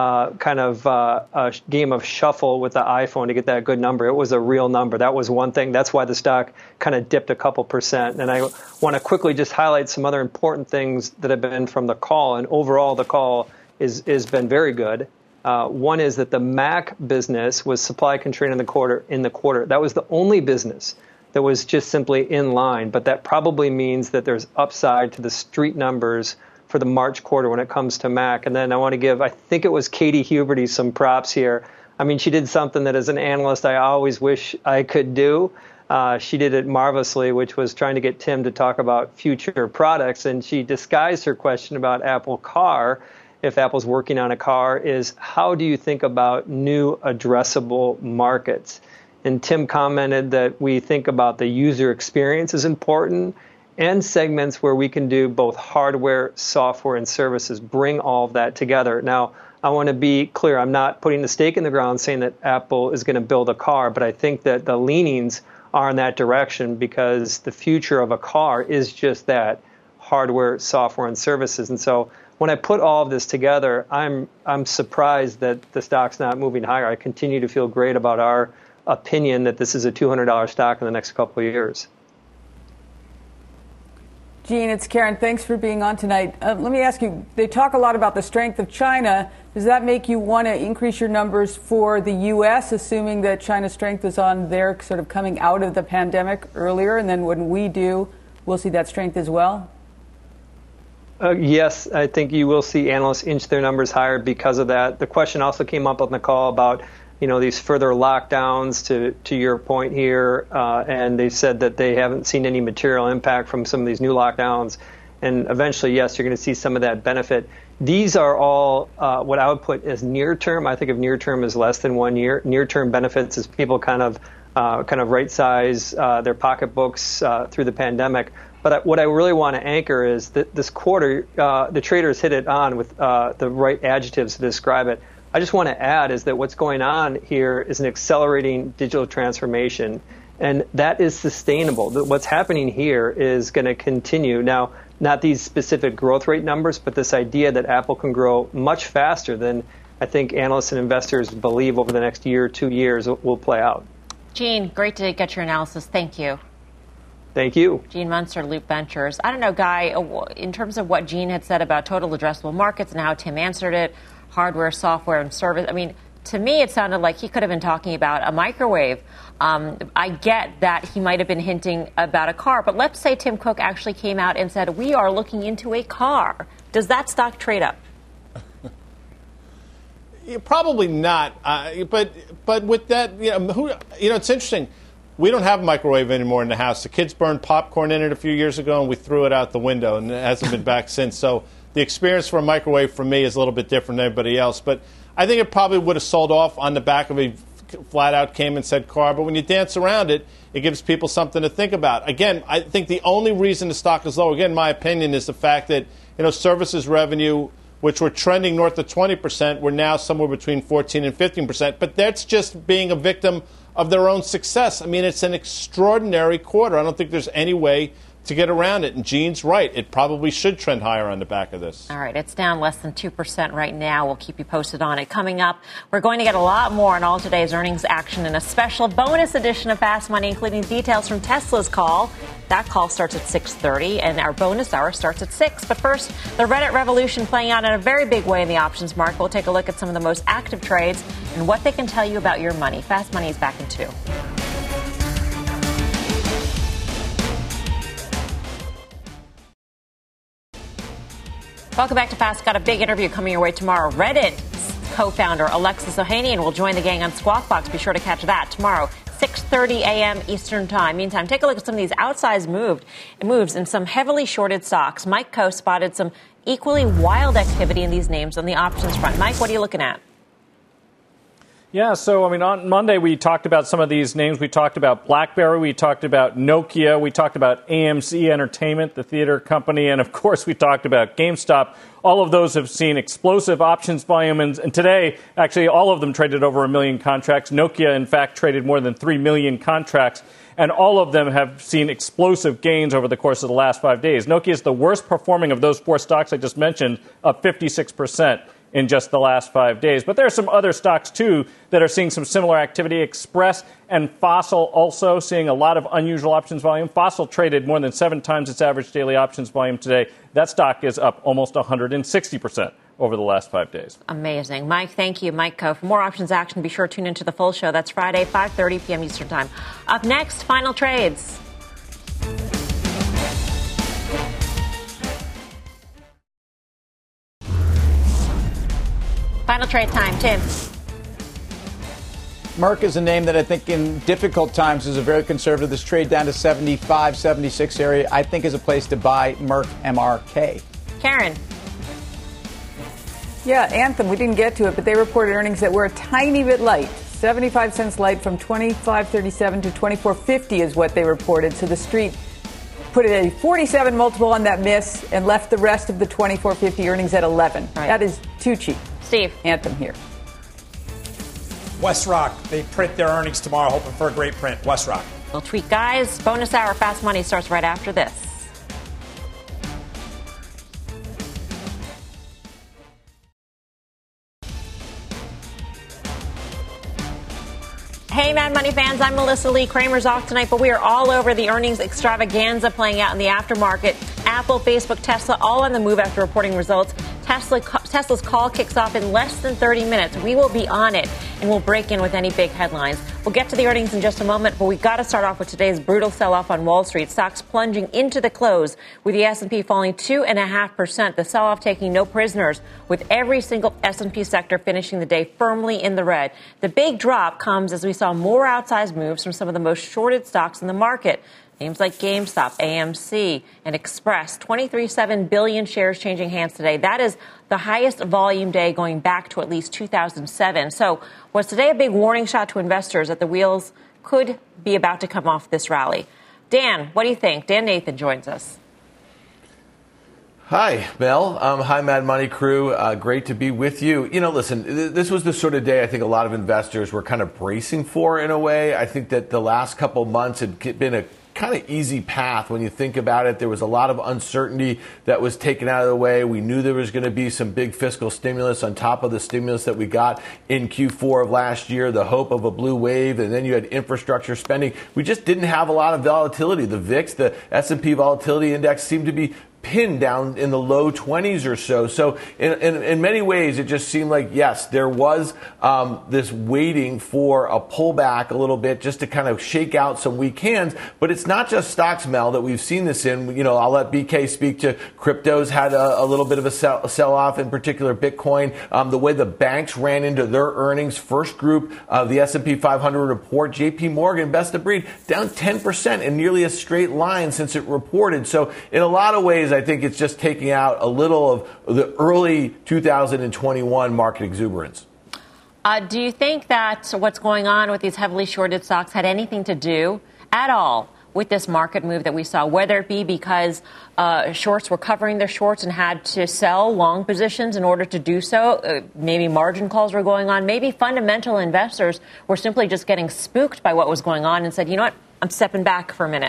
a game of shuffle with the iPhone to get that good number. It was a real number. That was one thing. That's why the stock kind of dipped a couple percent. And I want to quickly just highlight some other important things that have been from the call. And overall, the call has been very good. One is that the Mac business was supply constrained in the quarter. That was the only business that was just simply in line. But that probably means that there's upside to the street numbers for the March quarter when it comes to Mac. And then I want to give, I think it was Katie Huberty, some props here. I mean, she did something that as an analyst I always wish I could do. She did it marvelously, which was trying to get Tim to talk about future products. And she disguised her question about Apple Car, if Apple's working on a car, is how do you think about new addressable markets? And Tim commented that we think about the user experience is important and segments where we can do both hardware, software, and services, bring all of that together. Now, I want to be clear. I'm not putting the stake in the ground saying that Apple is going to build a car, but I think that the leanings are in that direction because the future of a car is just that, hardware, software, and services. And so when I put all of this together, I'm surprised that the stock's not moving higher. I continue to feel great about our opinion that this is a $200 stock in the next couple of years. Gene, it's Karen. Thanks for being on tonight. Let me ask you, they talk a lot about the strength of China. Does that make you want to increase your numbers for the U.S., assuming that China's strength is on their sort of coming out of the pandemic earlier, and then when we do, we'll see that strength as well? Yes, I think you will see analysts inch their numbers higher because of that. The question also came up on the call about these further lockdowns to your point here, and they said that they haven't seen any material impact from some of these new lockdowns. And eventually, yes, you're going to see some of that benefit. These are all what I would put as near term. I think of near term as less than 1 year. Near term benefits as people kind of right size their pocketbooks through the pandemic. But what I really want to anchor is that this quarter, the traders hit it on with the right adjectives to describe it. I just want to add is that what's going on here is an accelerating digital transformation, and that is sustainable. What's happening here is going to continue. Now, not these specific growth rate numbers, but this idea that Apple can grow much faster than I think analysts and investors believe over the next year or 2 years will play out. Gene, great to get your analysis. Thank you. Thank you. Gene Munster, Loop Ventures. I don't know, Guy, in terms of what Gene had said about total addressable markets and how Tim answered it, hardware, software, and service. I mean, to me, it sounded like he could have been talking about a microwave. I get that he might have been hinting about a car, but let's say Tim Cook actually came out and said, we are looking into a car. Does that stock trade up? Probably not. But with that, it's interesting. We don't have a microwave anymore in the house. The kids burned popcorn in it a few years ago, and we threw it out the window, and it hasn't been back since. So the experience for a microwave for me is a little bit different than everybody else. But I think it probably would have sold off on the back of a flat-out came and said car. But when you dance around it, it gives people something to think about. Again, I think the only reason the stock is low, again, my opinion, is the fact that services revenue, which were trending north of 20%, we're now somewhere between 14 and 15%. But that's just being a victim of their own success. I mean, it's an extraordinary quarter. I don't think there's any way to get around it. And Gene's right. It probably should trend higher on the back of this. All right. It's down less than 2% right now. We'll keep you posted on it. Coming up, we're going to get a lot more on all today's earnings action in a special bonus edition of Fast Money, including details from Tesla's call. That call starts at 6:30, and our bonus hour starts at 6. But first, the Reddit revolution playing out in a very big way in the options market. We'll take a look at some of the most active trades and what they can tell you about your money. Fast Money is back in 2. Welcome back to Fast. Got a big interview coming your way tomorrow. Reddit co-founder Alexis Ohanian will join the gang on Squawk Box. Be sure to catch that tomorrow, 6 6:30 a.m. Eastern Time. Meantime, take a look at some of these outsized moves in some heavily shorted stocks. Mike Coe spotted some equally wild activity in these names on the options front. Mike, what are you looking at? Yeah, so, on Monday we talked about some of these names. We talked about BlackBerry, we talked about Nokia, we talked about AMC Entertainment, the theater company, and, of course, we talked about GameStop. All of those have seen explosive options volume, and today, actually, all of them traded over 1 million contracts. Nokia, in fact, traded more than 3 million contracts, and all of them have seen explosive gains over the course of the last 5 days. Nokia is the worst performing of those 4 stocks I just mentioned, up 56%. In just the last 5 days. But there are some other stocks, too, that are seeing some similar activity. Express and Fossil also seeing a lot of unusual options volume. Fossil traded more than 7 times its average daily options volume today. That stock is up almost 160% over the last 5 days. Amazing. Mike, thank you. Mike Coe. For more options action, be sure to tune into the full show. That's Friday, 5:30 p.m. Eastern Time. Up next, final trades. Final trade time, Tim. Merck is a name that I think in difficult times is a very conservative. This trade down to 75, 76 area, I think is a place to buy Merck MRK. Karen. Yeah, Anthem, we didn't get to it, but they reported earnings that were a tiny bit light. 75 cents light from $25.37 to $24.50 is what they reported. So the street put a 47 multiple on that miss and left the rest of the $24.50 earnings at 11. Right. That is too cheap. Steve. Anthem here. WestRock, they print their earnings tomorrow, hoping for a great print. WestRock. We'll tweet, guys. Bonus hour, Fast Money starts right after this. Hey, Mad Money fans, I'm Melissa Lee. Kramer's off tonight, but we are all over the earnings extravaganza playing out in the aftermarket. Apple, Facebook, Tesla, all on the move after reporting results. Tesla's call kicks off in less than 30 minutes. We will be on it, and we'll break in with any big headlines. We'll get to the earnings in just a moment, but we've got to start off with today's brutal sell-off on Wall Street. Stocks plunging into the close, with the S&P falling 2.5%. The sell-off taking no prisoners, with every single S&P sector finishing the day firmly in the red. The big drop comes as we saw more outsized moves from some of the most shorted stocks in the market. Names like GameStop, AMC, and Express, 23.7 billion shares changing hands today. That is the highest volume day going back to at least 2007. So was today a big warning shot to investors that the wheels could be about to come off this rally? Dan, what do you think? Dan Nathan joins us. Hi, Mel. Hi, Mad Money crew. Great to be with you. Listen, this was the sort of day I think a lot of investors were kind of bracing for in a way. I think that the last couple of months had been a kind of easy path when you think about it. There was a lot of uncertainty that was taken out of the way. We knew there was going to be some big fiscal stimulus on top of the stimulus that we got in Q4 of last year, the hope of a blue wave, and then you had infrastructure spending. We just didn't have a lot of volatility. The VIX, the S&P Volatility Index seemed to be pinned down in the low 20s or so. So in many ways, it just seemed like, yes, there was this waiting for a pullback a little bit just to kind of shake out some weak hands. But it's not just stocks, Mel, that we've seen this in. I'll let BK speak to cryptos had a little bit of a sell-off, in particular Bitcoin. The way the banks ran into their earnings, first group of the S&P 500 report, JP Morgan, best of breed, down 10% in nearly a straight line since it reported. So in a lot of ways, I think it's just taking out a little of the early 2021 market exuberance. Do you think that what's going on with these heavily shorted stocks had anything to do at all with this market move that we saw, whether it be because shorts were covering their shorts and had to sell long positions in order to do so? Maybe margin calls were going on. Maybe fundamental investors were simply just getting spooked by what was going on and said, you know what, I'm stepping back for a minute.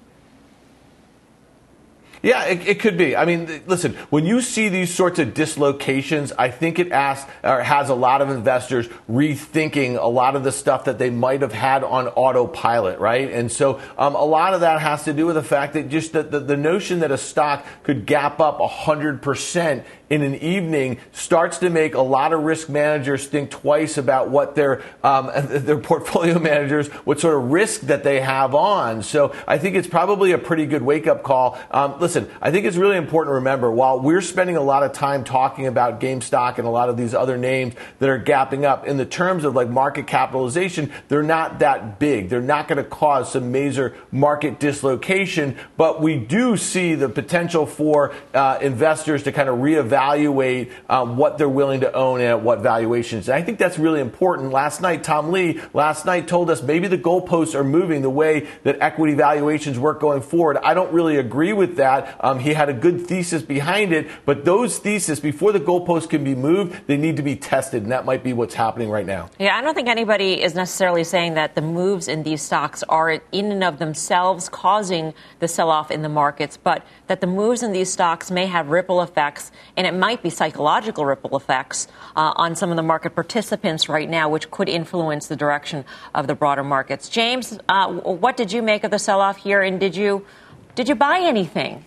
Yeah, it could be. I mean, listen, when you see these sorts of dislocations, I think it has a lot of investors rethinking a lot of the stuff that they might have had on autopilot, right? And so a lot of that has to do with the fact that just the notion that a stock could gap up 100% in an evening starts to make a lot of risk managers think twice about what their portfolio managers, what sort of risk that they have on. So I think it's probably a pretty good wake-up call. Listen, I think it's really important to remember, while we're spending a lot of time talking about GameStop and a lot of these other names that are gapping up, in the terms of like market capitalization, they're not that big. They're not going to cause some major market dislocation, but we do see the potential for investors to kind of reevaluate what they're willing to own and at what valuations. And I think that's really important. Last night, Tom Lee told us maybe the goalposts are moving the way that equity valuations work going forward. I don't really agree with that. He had a good thesis behind it, but those theses, before the goalposts can be moved, they need to be tested, and that might be what's happening right now. Yeah, I don't think anybody is necessarily saying that the moves in these stocks are in and of themselves causing the sell-off in the markets, but that the moves in these stocks may have ripple effects, and it might be psychological ripple effects on some of the market participants right now, which could influence the direction of the broader markets. James, what did you make of the sell-off here, and did you buy anything?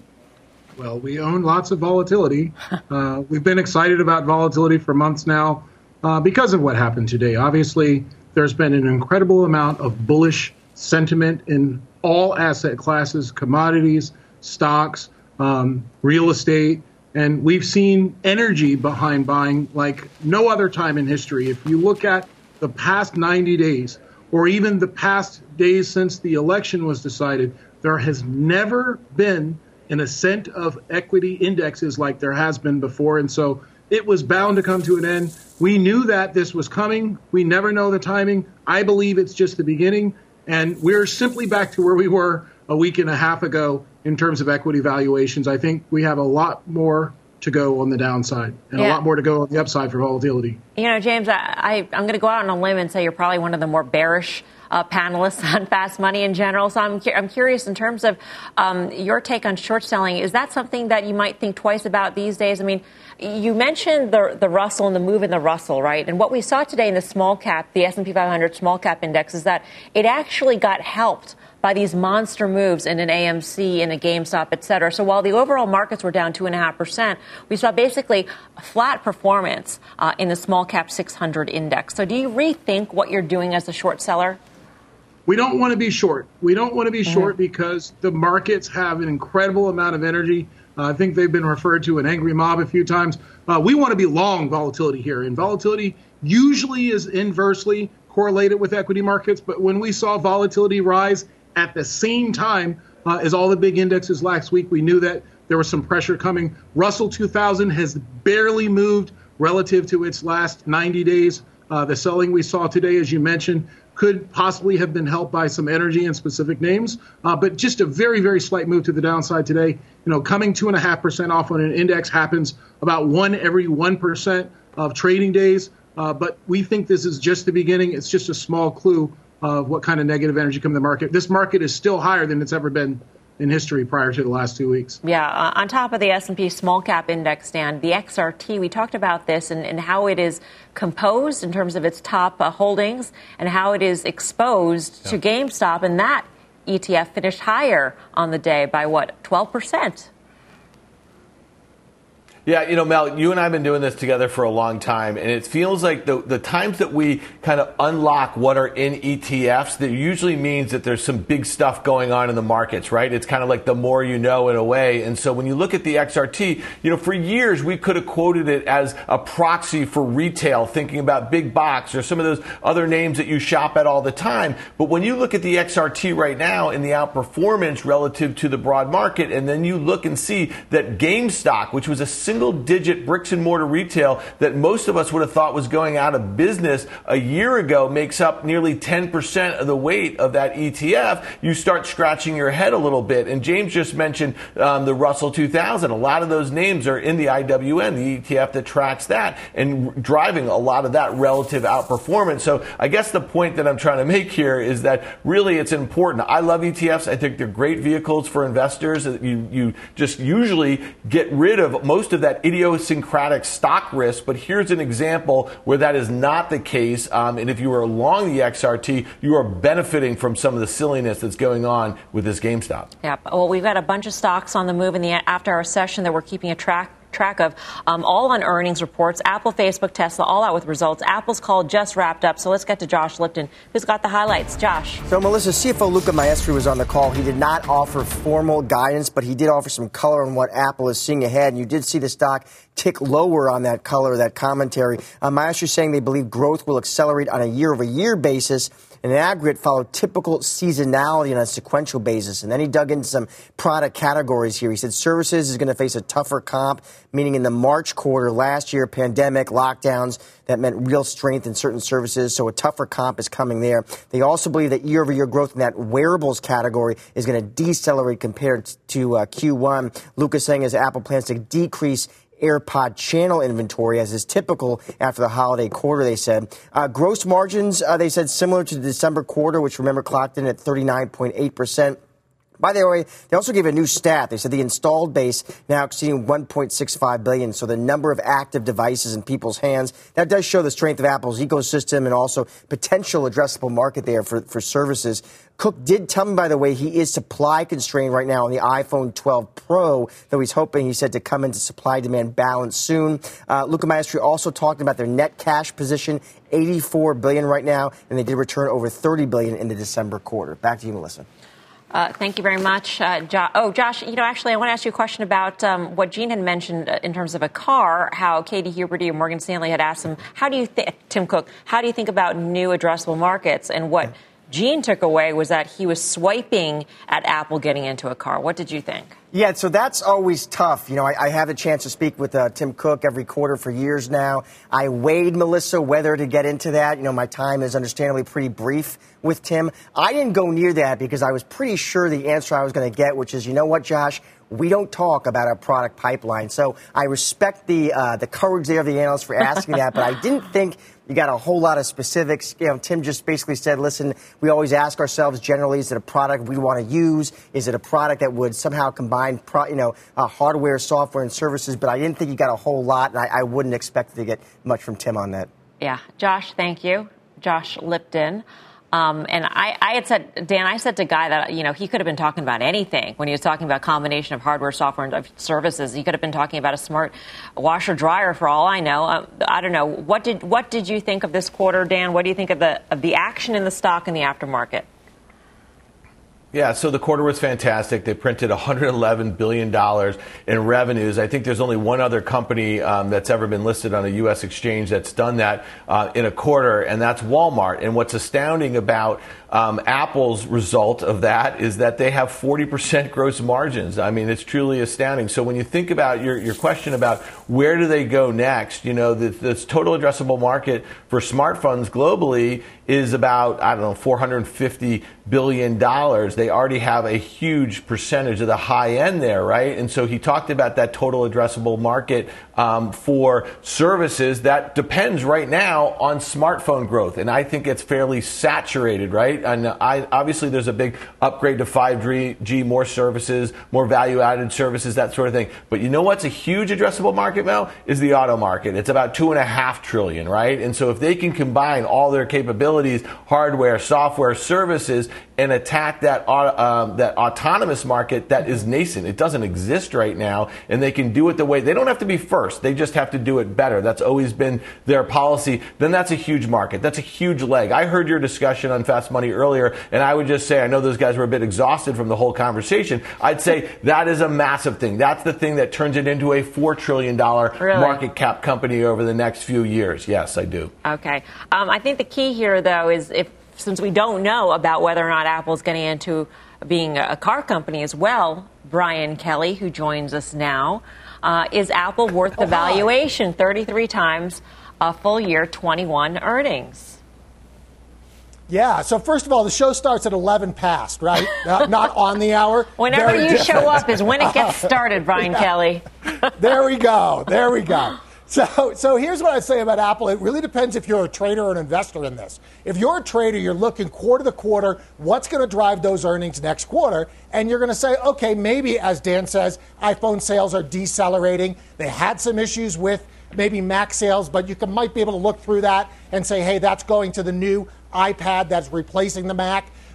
Well, we own lots of volatility. We've been excited about volatility for months now because of what happened today. Obviously, there's been an incredible amount of bullish sentiment in all asset classes, commodities, stocks, real estate, and we've seen energy behind buying like no other time in history. If you look at the past 90 days, or even the past days since the election was decided, there has never been an ascent of equity indexes like there has been before. And so it was bound to come to an end. We knew that this was coming. We never know the timing. I believe it's just the beginning. And we're simply back to where we were a week and a half ago in terms of equity valuations. I think we have a lot more to go on the downside and a lot more to go on the upside for volatility. You know, James, I'm going to go out on a limb and say you're probably one of the more bearish panelists on Fast Money in general. So I'm curious in terms of your take on short selling. Is that something that you might think twice about these days? I mean, you mentioned the Russell and the move in the Russell, right? And what we saw today in the small cap, the S&P 500 small cap index, is that it actually got helped by these monster moves in an AMC, in a GameStop, et cetera. So while the overall markets were down 2.5%, we saw basically a flat performance in the small cap 600 index. So do you rethink what you're doing as a short seller? We don't want to be short. We don't want to be short because the markets have an incredible amount of energy. I think they've been referred to an angry mob a few times. We want to be long volatility here. And volatility usually is inversely correlated with equity markets. But when we saw volatility rise at the same time as all the big indexes last week, we knew that there was some pressure coming. Russell 2000 has barely moved relative to its last 90 days. The selling we saw today, as you mentioned, could possibly have been helped by some energy in specific names, but just a very, very slight move to the downside today. You know, coming 2.5% off on an index happens about 1 every 1% of trading days, but we think this is just the beginning. It's just a small clue of what kind of negative energy come to the market. This market is still higher than it's ever been in history prior to the last 2 weeks. Yeah, on top of the S&P small cap index, Dan, the XRT, we talked about this and how it is composed in terms of its top holdings and how it is exposed to GameStop, and that ETF finished higher on the day by, 12%? Yeah, you know, Mel, you and I have been doing this together for a long time, and it feels like the times that we kind of unlock what are in ETFs, that usually means that there's some big stuff going on in the markets, right? It's kind of like the more you know in a way. And so when you look at the XRT, you know, for years we could have quoted it as a proxy for retail, thinking about big box or some of those other names that you shop at all the time. But when you look at the XRT right now in the outperformance relative to the broad market, and then you look and see that GameStop, which was a single-digit bricks and mortar retail that most of us would have thought was going out of business a year ago, makes up nearly 10% of the weight of that ETF, you start scratching your head a little bit. And James just mentioned the Russell 2000. A lot of those names are in the IWN, the ETF that tracks that, and driving a lot of that relative outperformance. So I guess the point that I'm trying to make here is that really it's important. I love ETFs. I think they're great vehicles for investors. You just usually get rid of most of that idiosyncratic stock risk, but here's an example where that is not the case. And if you are along the XRT, you are benefiting from some of the silliness that's going on with this GameStop. Yeah. Well, we've got a bunch of stocks on the move in the after-hour session that we're keeping a track track of, all on earnings reports. Apple, Facebook, Tesla, all out with results. Apple's call just wrapped up, so let's get to Josh Lipton, who's got the highlights. Josh. So, Melissa, CFO Luca Maestri was on the call. He did not offer formal guidance, but he did offer some color on what Apple is seeing ahead. And you did see the stock tick lower on that color, that commentary. Maestri saying they believe growth will accelerate on a year-over-year basis, and in aggregate follow typical seasonality on a sequential basis. And then he dug into some product categories here. He said services is going to face a tougher comp, meaning in the March quarter last year, pandemic, lockdowns, that meant real strength in certain services. So a tougher comp is coming there. They also believe that year-over-year growth in that wearables category is going to decelerate compared to Q1. Lucas saying as Apple plans to decrease AirPod channel inventory, as is typical after the holiday quarter, they said. Gross margins, they said, similar to the December quarter, which, remember, clocked in at 39.8%. By the way, they also gave a new stat. They said the installed base now exceeding 1.65 billion. So the number of active devices in people's hands, that does show the strength of Apple's ecosystem and also potential addressable market there for services. Cook did tell me, by the way, he is supply constrained right now on the iPhone 12 Pro, though he's hoping, he said, to come into supply-demand balance soon. Luca Maestri also talked about their net cash position, $84 billion right now, and they did return over $30 billion in the December quarter. Back to you, Melissa. Thank you very much. Josh, actually, I want to ask you a question about what Gene had mentioned in terms of a car, how Katie Huberty of Morgan Stanley had asked him, Tim Cook, how do you think about new addressable markets? And what Gene took away was that he was swiping at Apple getting into a car. What did you think? Yeah, so that's always tough. I have a chance to speak with Tim Cook every quarter for years now. I weighed, Melissa, whether to get into that. My time is understandably pretty brief with Tim. I didn't go near that because I was pretty sure the answer I was going to get, which is, you know what, Josh? We don't talk about our product pipeline. So I respect the courage there of the analyst for asking that, but I didn't think you got a whole lot of specifics. Tim just basically said, listen, we always ask ourselves generally, is it a product we want to use? Is it a product that would somehow combine, hardware, software, and services? But I didn't think you got a whole lot, and I wouldn't expect to get much from Tim on that. Yeah. Josh, thank you. Josh Lipton. And I had said, Dan, I said to Guy that, he could have been talking about anything when he was talking about combination of hardware, software, and services. He could have been talking about a smart washer dryer for all I know. I don't know. What did you think of this quarter, Dan? What do you think of the action in the stock in the aftermarket? Yeah, so the quarter was fantastic. They printed $111 billion in revenues. I think there's only one other company that's ever been listed on a U.S. exchange that's done that in a quarter, and that's Walmart. And what's astounding about Apple's result of that is that they have 40% gross margins. I mean, it's truly astounding. So when you think about your question about where do they go next, this total addressable market for smartphones globally is about, $450 billion. They already have a huge percentage of the high end there, right? And so he talked about that total addressable market for services that depends right now on smartphone growth. And I think it's fairly saturated, right? And obviously there's a big upgrade to 5G, more services, more value-added services, that sort of thing. But you know what's a huge addressable market, Mel? Is the auto market. It's about $2.5 trillion, right? And so if they can combine all their capabilities, hardware, software, services, and attack that autonomous market that is nascent. It doesn't exist right now, and they can do it the way, they don't have to be first, they just have to do it better. That's always been their policy. Then that's a huge market. That's a huge leg. I heard your discussion on Fast Money earlier, and I would just say, I know those guys were a bit exhausted from the whole conversation. I'd say that is a massive thing. That's the thing that turns it into a $4 trillion market cap company over the next few years. Yes, I do. Okay. I think the key here, though, is since we don't know about whether or not Apple's getting into being a car company as well, Brian Kelly, who joins us now, is Apple worth the valuation, 33 times full year 21 earnings? Yeah. So first of all, the show starts at 11 past, right? Not on the hour. Whenever you show up is when it gets started, Brian Kelly. There we go. So here's what I'd say about Apple. It really depends if you're a trader or an investor in this. If you're a trader, you're looking quarter to quarter, what's going to drive those earnings next quarter? And you're going to say, okay, maybe, as Dan says, iPhone sales are decelerating. They had some issues with maybe Mac sales, but you might be able to look through that and say, hey, that's going to the new iPad that's replacing the Mac.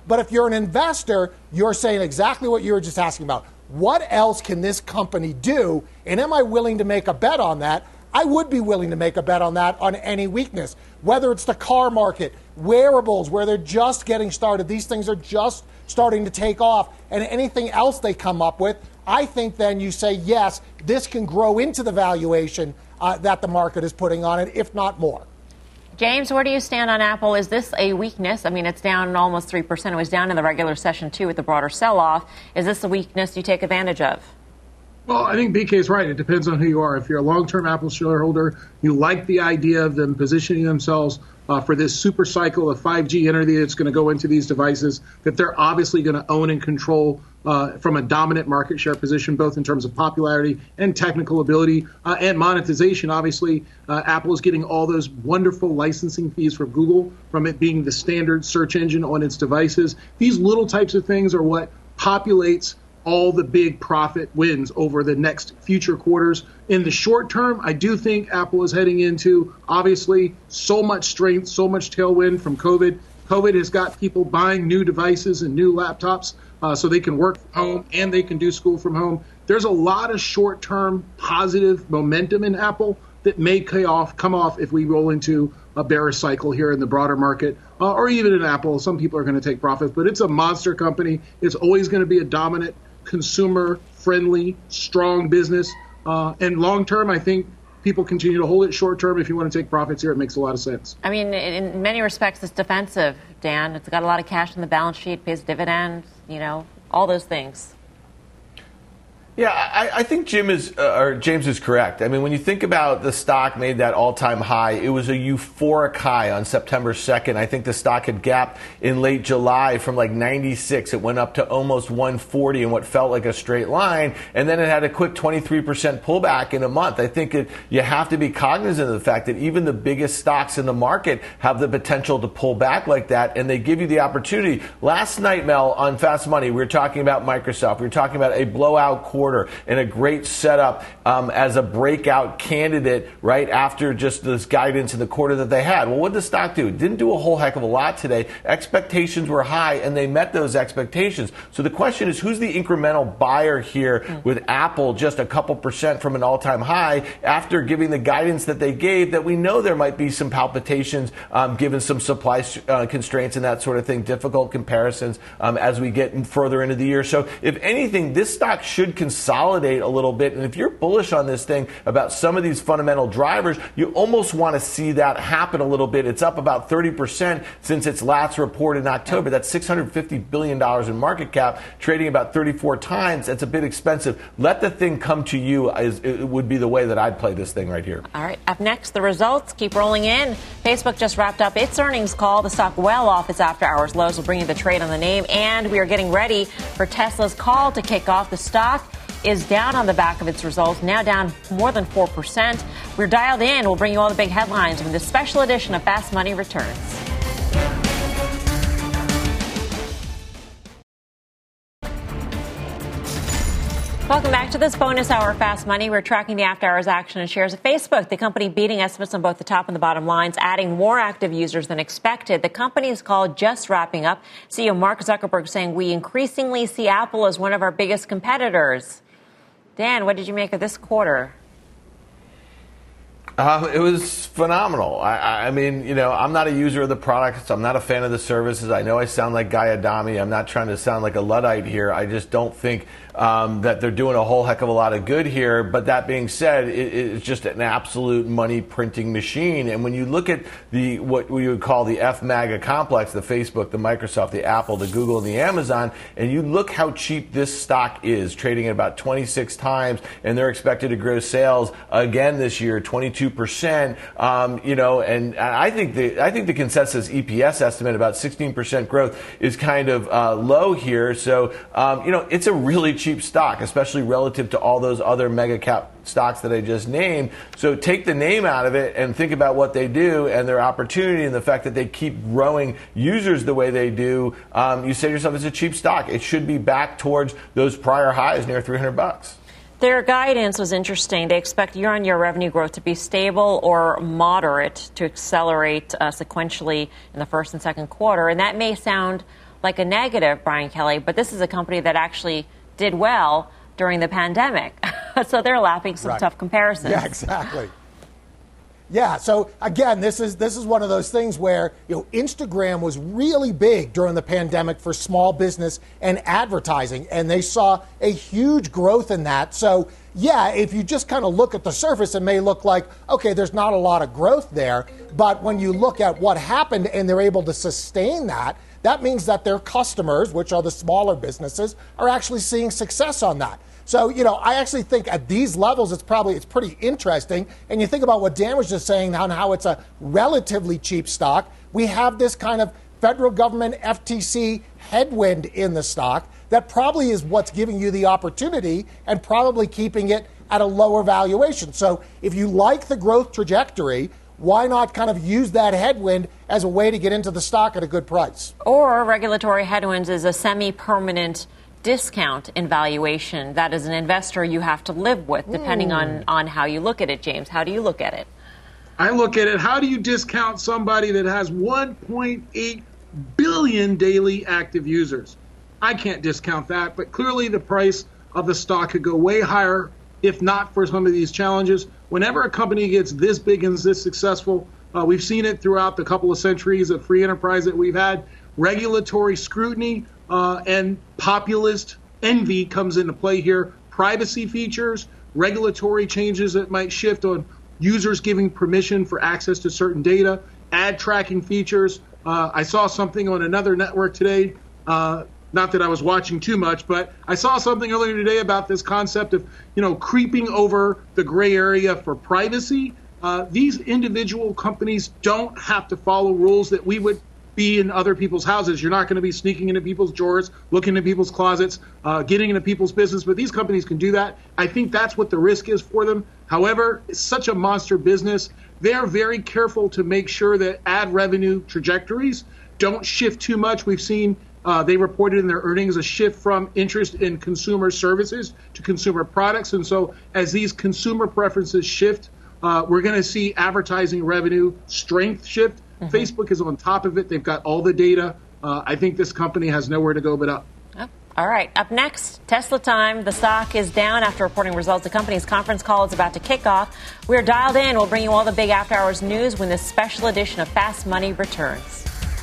But if you're an investor, you're saying exactly what you were just asking about. What else can this company do? And am I willing to make a bet on that? I would be willing to make a bet on that on any weakness, whether it's the car market, wearables, where they're just getting started. These things are just starting to take off, and anything else they come up with. I think then you say, yes, this can grow into the valuation that the market is putting on it, if not more. James, where do you stand on Apple? Is this a weakness? I mean, it's down almost 3%. It was down in the regular session, too, with the broader sell-off. Is this a weakness you take advantage of? Well, I think BK is right. It depends on who you are. If you're a long-term Apple shareholder, you like the idea of them positioning themselves for this super cycle of 5G energy that's going to go into these devices, that they're obviously going to own and control from a dominant market share position, both in terms of popularity and technical ability and monetization. Obviously, Apple is getting all those wonderful licensing fees from Google, from it being the standard search engine on its devices. These little types of things are what populates all the big profit wins over the next future quarters. In the short term, I do think Apple is heading into, obviously, so much strength, so much tailwind from COVID. COVID has got people buying new devices and new laptops so they can work from home and they can do school from home. There's a lot of short-term positive momentum in Apple that may come off if we roll into a bearish cycle here in the broader market, or even in Apple. Some people are going to take profits, but it's a monster company. It's always going to be a dominant, consumer-friendly, strong business. And long-term, I think people continue to hold it. Short-term, if you want to take profits here, it makes a lot of sense. I mean, in many respects, it's defensive, Dan. It's got a lot of cash in the balance sheet, pays dividends, all those things. Yeah, I think James is correct. I mean, when you think about the stock made that all-time high, it was a euphoric high on September 2nd. I think the stock had gapped in late July from like 96. It went up to almost 140 in what felt like a straight line, and then it had a quick 23% pullback in a month. I think you have to be cognizant of the fact that even the biggest stocks in the market have the potential to pull back like that, and they give you the opportunity. Last night, Mel, on Fast Money, we were talking about Microsoft. We were talking about a blowout quarter and a great setup as a breakout candidate right after just this guidance in the quarter that they had. Well, what did the stock do? It didn't do a whole heck of a lot today. Expectations were high, and they met those expectations. So the question is, who's the incremental buyer here with Apple just a couple percent from an all-time high after giving the guidance that they gave, that we know there might be some palpitations given some supply constraints and that sort of thing, difficult comparisons as we get further into the year. So if anything, this stock should consolidate a little bit. And if you're bullish on this thing about some of these fundamental drivers, you almost want to see that happen a little bit. It's up about 30% since its last report in October. That's $650 billion in market cap, trading about 34 times. That's a bit expensive. Let the thing come to you it would be the way that I'd play this thing right here. All right. Up next, the results keep rolling in. Facebook just wrapped up its earnings call. The stock well off its after-hours lows. We'll bring you the trade on the name. And we are getting ready for Tesla's call to kick off. The stock is down on the back of its results, now down more than 4%. We're dialed in. We'll bring you all the big headlines when this special edition of Fast Money returns. Welcome back to this bonus hour of Fast Money. We're tracking the after-hours action and shares of Facebook, the company beating estimates on both the top and the bottom lines, adding more active users than expected. The company's call just wrapping up. CEO Mark Zuckerberg saying we increasingly see Apple as one of our biggest competitors. Dan, what did you make of this quarter? It was phenomenal. I mean, I'm not a user of the products. I'm not a fan of the services. I know I sound like Guy Adami. I'm not trying to sound like a Luddite here. I just don't think that they're doing a whole heck of a lot of good here. But that being said, it's just an absolute money printing machine. And when you look at what we would call the F-MAGA complex, the Facebook, the Microsoft, the Apple, the Google, and the Amazon, and you look how cheap this stock is, trading at about 26 times, and they're expected to grow sales again this year, 22%. And I think the consensus EPS estimate about 16% growth is kind of low here. So it's a really cheap stock, especially relative to all those other mega cap stocks that I just named. So take the name out of it and think about what they do and their opportunity and the fact that they keep growing users the way they do. You say to yourself, it's a cheap stock. It should be back towards those prior highs near $300. Their guidance was interesting. They expect year-on-year revenue growth to be stable or moderate to accelerate sequentially in the first and second quarter. And that may sound like a negative, Brian Kelly, but this is a company that actually did well during the pandemic. So they're lapping some tough comparisons. Yeah, exactly. Yeah, so again, this is one of those things where, Instagram was really big during the pandemic for small business and advertising, and they saw a huge growth in that. So yeah, if you just kind of look at the surface, it may look like, okay, there's not a lot of growth there. But when you look at what happened and they're able to sustain that, that means that their customers, which are the smaller businesses, are actually seeing success on that. So, I actually think at these levels, it's pretty interesting. And you think about what Dan was just saying on how it's a relatively cheap stock. We have this kind of federal government FTC headwind in the stock that probably is what's giving you the opportunity and probably keeping it at a lower valuation. So if you like the growth trajectory, why not kind of use that headwind as a way to get into the stock at a good price? Or regulatory headwinds is a semi-permanent discount in valuation that as an investor you have to live with, depending on how you look at it. James, how do you look at it? I look at it, how do you discount somebody that has 1.8 billion daily active users? I can't discount that, but clearly the price of the stock could go way higher if not for some of these challenges. Whenever a company gets this big and this successful, we've seen it throughout the couple of centuries of free enterprise that we've had, regulatory scrutiny and populist envy comes into play here. Privacy features, regulatory changes that might shift on users giving permission for access to certain data, ad tracking features. I saw something on another network today, not that I was watching too much, but I saw something earlier today about this concept of, creeping over the gray area for privacy. These individual companies don't have to follow rules that we would be in other people's houses. You're not going to be sneaking into people's drawers, looking into people's closets, getting into people's business, but these companies can do that. I think that's what the risk is for them. However, it's such a monster business. They're very careful to make sure that ad revenue trajectories don't shift too much. We've seen they reported in their earnings a shift from interest in consumer services to consumer products. And so as these consumer preferences shift, we're going to see advertising revenue strength shift. Mm-hmm. Facebook is on top of it. They've got all the data. I think this company has nowhere to go but up. Oh, all right. Up next, Tesla time. The stock is down after reporting results. The company's conference call is about to kick off. We're dialed in. We'll bring you all the big after hours news when this special edition of Fast Money returns.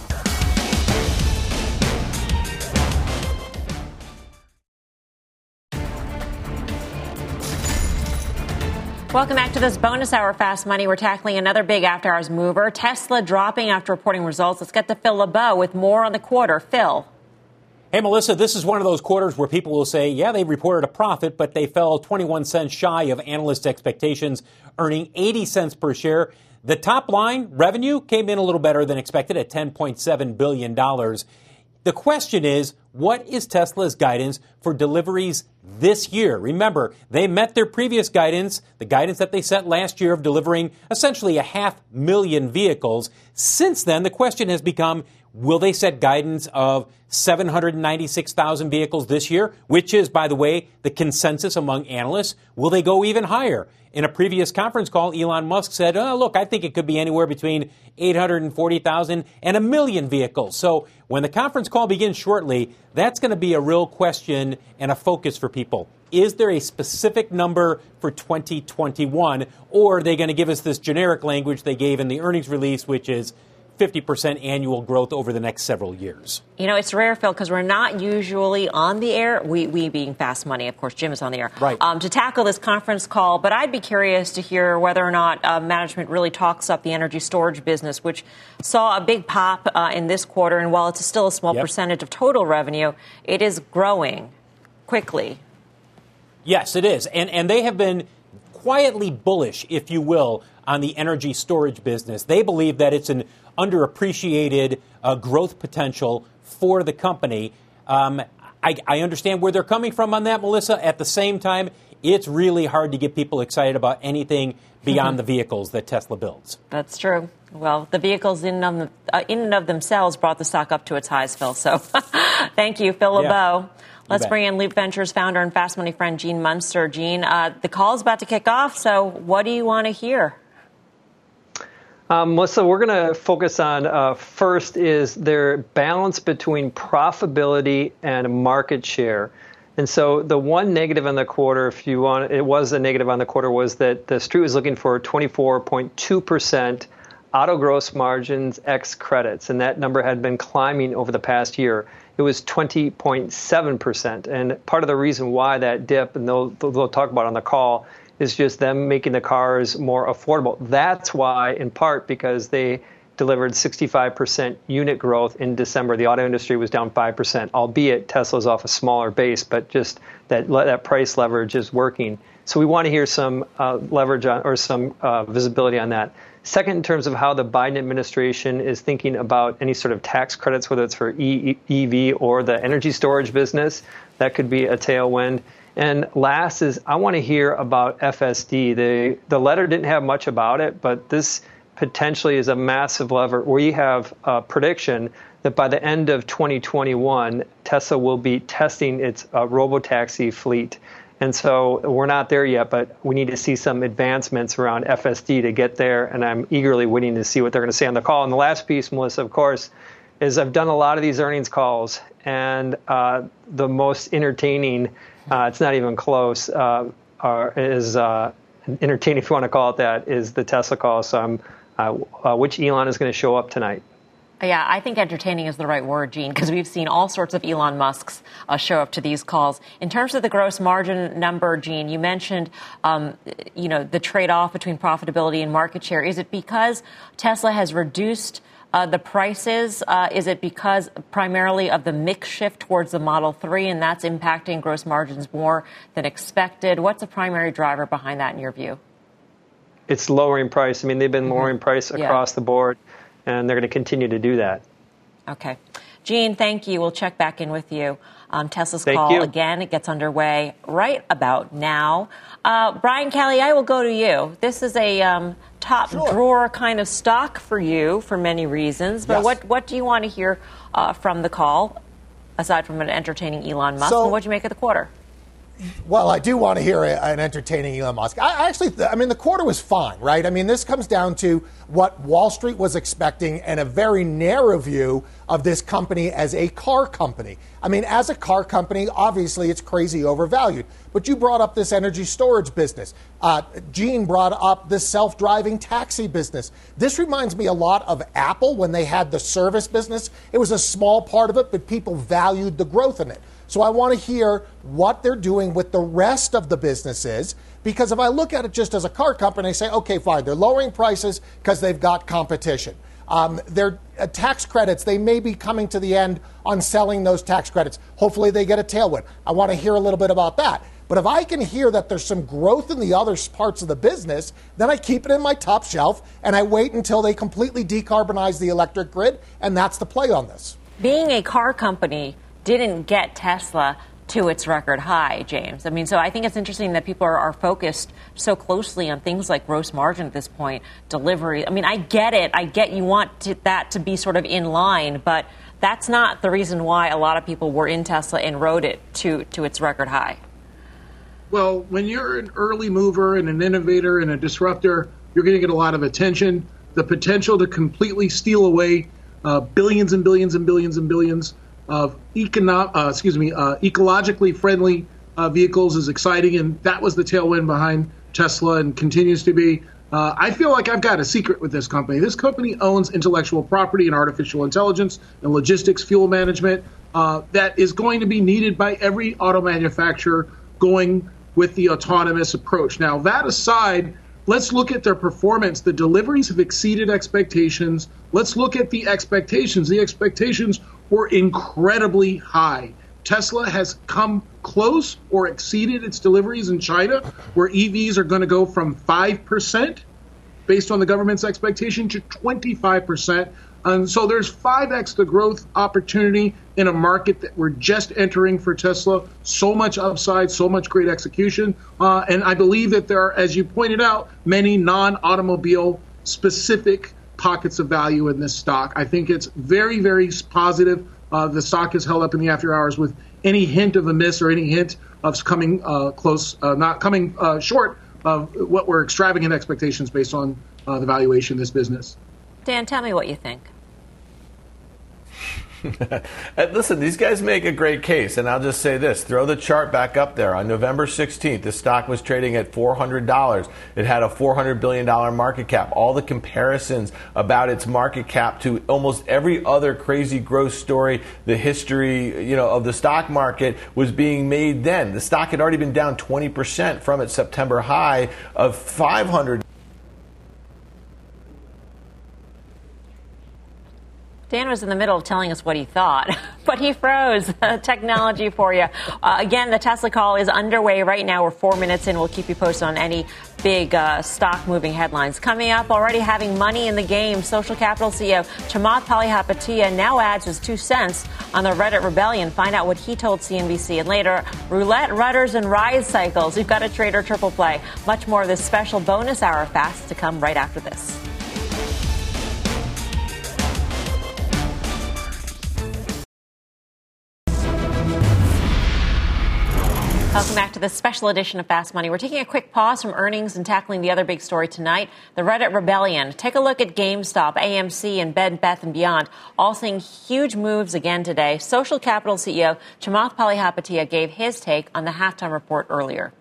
Welcome back to this bonus hour Fast Money. We're tackling another big after hours mover. Tesla dropping after reporting results. Let's get to Phil LeBeau with more on the quarter. Phil. Hey, Melissa, this is one of those quarters where people will say, yeah, they reported a profit, but they fell 21 cents shy of analyst expectations, earning 80 cents per share. The top line revenue came in a little better than expected at $10.7 billion. The question is, what is Tesla's guidance for deliveries this year? Remember, they met their previous guidance, the guidance that they set last year of delivering essentially 500,000 vehicles. Since then, the question has become, will they set guidance of 796,000 vehicles this year, which is, by the way, the consensus among analysts? Will they go even higher? In a previous conference call, Elon Musk said, oh, look, I think it could be anywhere between 840,000 and 1 million vehicles. So when the conference call begins shortly, that's going to be a real question and a focus for people. Is there a specific number for 2021, or are they going to give us this generic language they gave in the earnings release, which is 50% annual growth over the next several years? It's rare, Phil, because we're not usually on the air, we being Fast Money, of course, Jim is on the air, right, to tackle this conference call. But I'd be curious to hear whether or not management really talks up the energy storage business, which saw a big pop in this quarter. And while it's still a small percentage of total revenue, it is growing quickly. Yes, it is. And they have been quietly bullish, if you will, on the energy storage business. They believe that it's an underappreciated growth potential for the company. I understand where they're coming from on that, Melissa. At the same time, it's really hard to get people excited about anything beyond the vehicles that Tesla builds. That's true. Well, the vehicles in and of themselves brought the stock up to its highs, Phil. So thank you, Phil LeBeau. Let's bring in Loop Ventures founder and Fast Money friend Gene Munster. Gene, the call is about to kick off, so what do you want to hear? Melissa, we're going to focus on first is their balance between profitability and market share. And so the one negative on the quarter, if you want, it was a negative on the quarter, was that the Street was looking for 24.2% auto gross margins ex credits. And that number had been climbing over the past year. It was 20.7%. And part of the reason why that dip, and they'll talk about on the call, is just them making the cars more affordable. That's why, in part, because they delivered 65% unit growth in December. The auto industry was down 5%, albeit Tesla's off a smaller base, but just that price leverage is working. So we want to hear some leverage on, or some visibility on that. Second, in terms of how the Biden administration is thinking about any sort of tax credits, whether it's for EV or the energy storage business, that could be a tailwind. And last is I want to hear about FSD. The letter didn't have much about it, but this potentially is a massive lever. We have a prediction that by the end of 2021, Tesla will be testing its robotaxi fleet. And so we're not there yet, but we need to see some advancements around FSD to get there. And I'm eagerly waiting to see what they're going to say on the call. And the last piece, Melissa, of course, is I've done a lot of these earnings calls, and the most entertaining, it's not even close, is entertaining, if you want to call it that, is the Tesla call. So which Elon is going to show up tonight? Yeah, I think entertaining is the right word, Gene, because we've seen all sorts of Elon Musks show up to these calls. In terms of the gross margin number, Gene, you mentioned, the trade-off between profitability and market share. Is it because Tesla has reduced the prices? Is it because primarily of the mix shift towards the Model 3, and that's impacting gross margins more than expected? What's the primary driver behind that in your view? It's lowering price. I mean, they've been lowering price across the board, and they're going to continue to do that. Okay. Gene, thank you. We'll check back in with you. Tesla's call, again, it gets underway right about now. Brian Kelly, I will go to you. This is a top drawer kind of stock for you for many reasons. But what do you want to hear from the call, aside from an entertaining Elon Musk? And what do you make of the quarter? Well, I do want to hear an entertaining Elon Musk. The quarter was fine, right? I mean, this comes down to what Wall Street was expecting and a very narrow view of this company as a car company. I mean, as a car company, obviously it's crazy overvalued. But you brought up this energy storage business. Gene brought up this self-driving taxi business. This reminds me a lot of Apple when they had the service business. It was a small part of it, but people valued the growth in it. So I want to hear what they're doing with the rest of the businesses, because if I look at it just as a car company, I say, okay, fine, they're lowering prices because they've got competition. Their tax credits, they may be coming to the end on selling those tax credits. Hopefully they get a tailwind. I want to hear a little bit about that. But if I can hear that there's some growth in the other parts of the business, then I keep it in my top shelf and I wait until they completely decarbonize the electric grid, and that's the play on this. Being a car company didn't get Tesla to its record high, James. I mean, so I think it's interesting that people are focused so closely on things like gross margin at this point, delivery. I mean, I get it. I get you want that to be sort of in line, but that's not the reason why a lot of people were in Tesla and rode it to its record high. Well, when you're an early mover and an innovator and a disruptor, you're going to get a lot of attention. The potential to completely steal away billions and billions and billions and billions of ecologically friendly vehicles is exciting, and that was the tailwind behind Tesla and continues to be. I feel like I've got a secret with this company. This company owns intellectual property in artificial intelligence and logistics, fuel management that is going to be needed by every auto manufacturer going with the autonomous approach. Now, that aside, let's look at their performance. The deliveries have exceeded expectations. Let's look at the expectations. The expectations were incredibly high. Tesla has come close or exceeded its deliveries in China, where EVs are going to go from 5%, based on the government's expectation, to 25%. And so there's 5x the growth opportunity in a market that we're just entering for Tesla. So much upside, so much great execution. And I believe that there are, as you pointed out, many non-automobile specific pockets of value in this stock. I think it's very, very positive. The stock is held up in the after hours with any hint of a miss or any hint of coming close, not coming short of what were extravagant expectations based on the valuation of this business. Dan, tell me what you think. Listen, these guys make a great case, and I'll just say this. Throw the chart back up there. On November 16th, the stock was trading at $400. It had a $400 billion market cap. All the comparisons about its market cap to almost every other crazy growth story, the history, of the stock market was being made then. The stock had already been down 20% from its September high of $500. Dan was in the middle of telling us what he thought, but he froze. Technology for you. Again, the Tesla call is underway right now. We're 4 minutes in. We'll keep you posted on any big stock-moving headlines. Coming up, already having money in the game, Social Capital CEO Chamath Palihapitiya now adds his 2 cents on the Reddit rebellion. Find out what he told CNBC. And later, roulette, rudders, and ride cycles. We've got a trader triple play. Much more of this special bonus hour fast to come right after this. Welcome back to this special edition of Fast Money. We're taking a quick pause from earnings and tackling the other big story tonight, the Reddit rebellion. Take a look at GameStop, AMC, and Bed Bath & Beyond, all seeing huge moves again today. Social Capital CEO Chamath Palihapitiya gave his take on the halftime report earlier.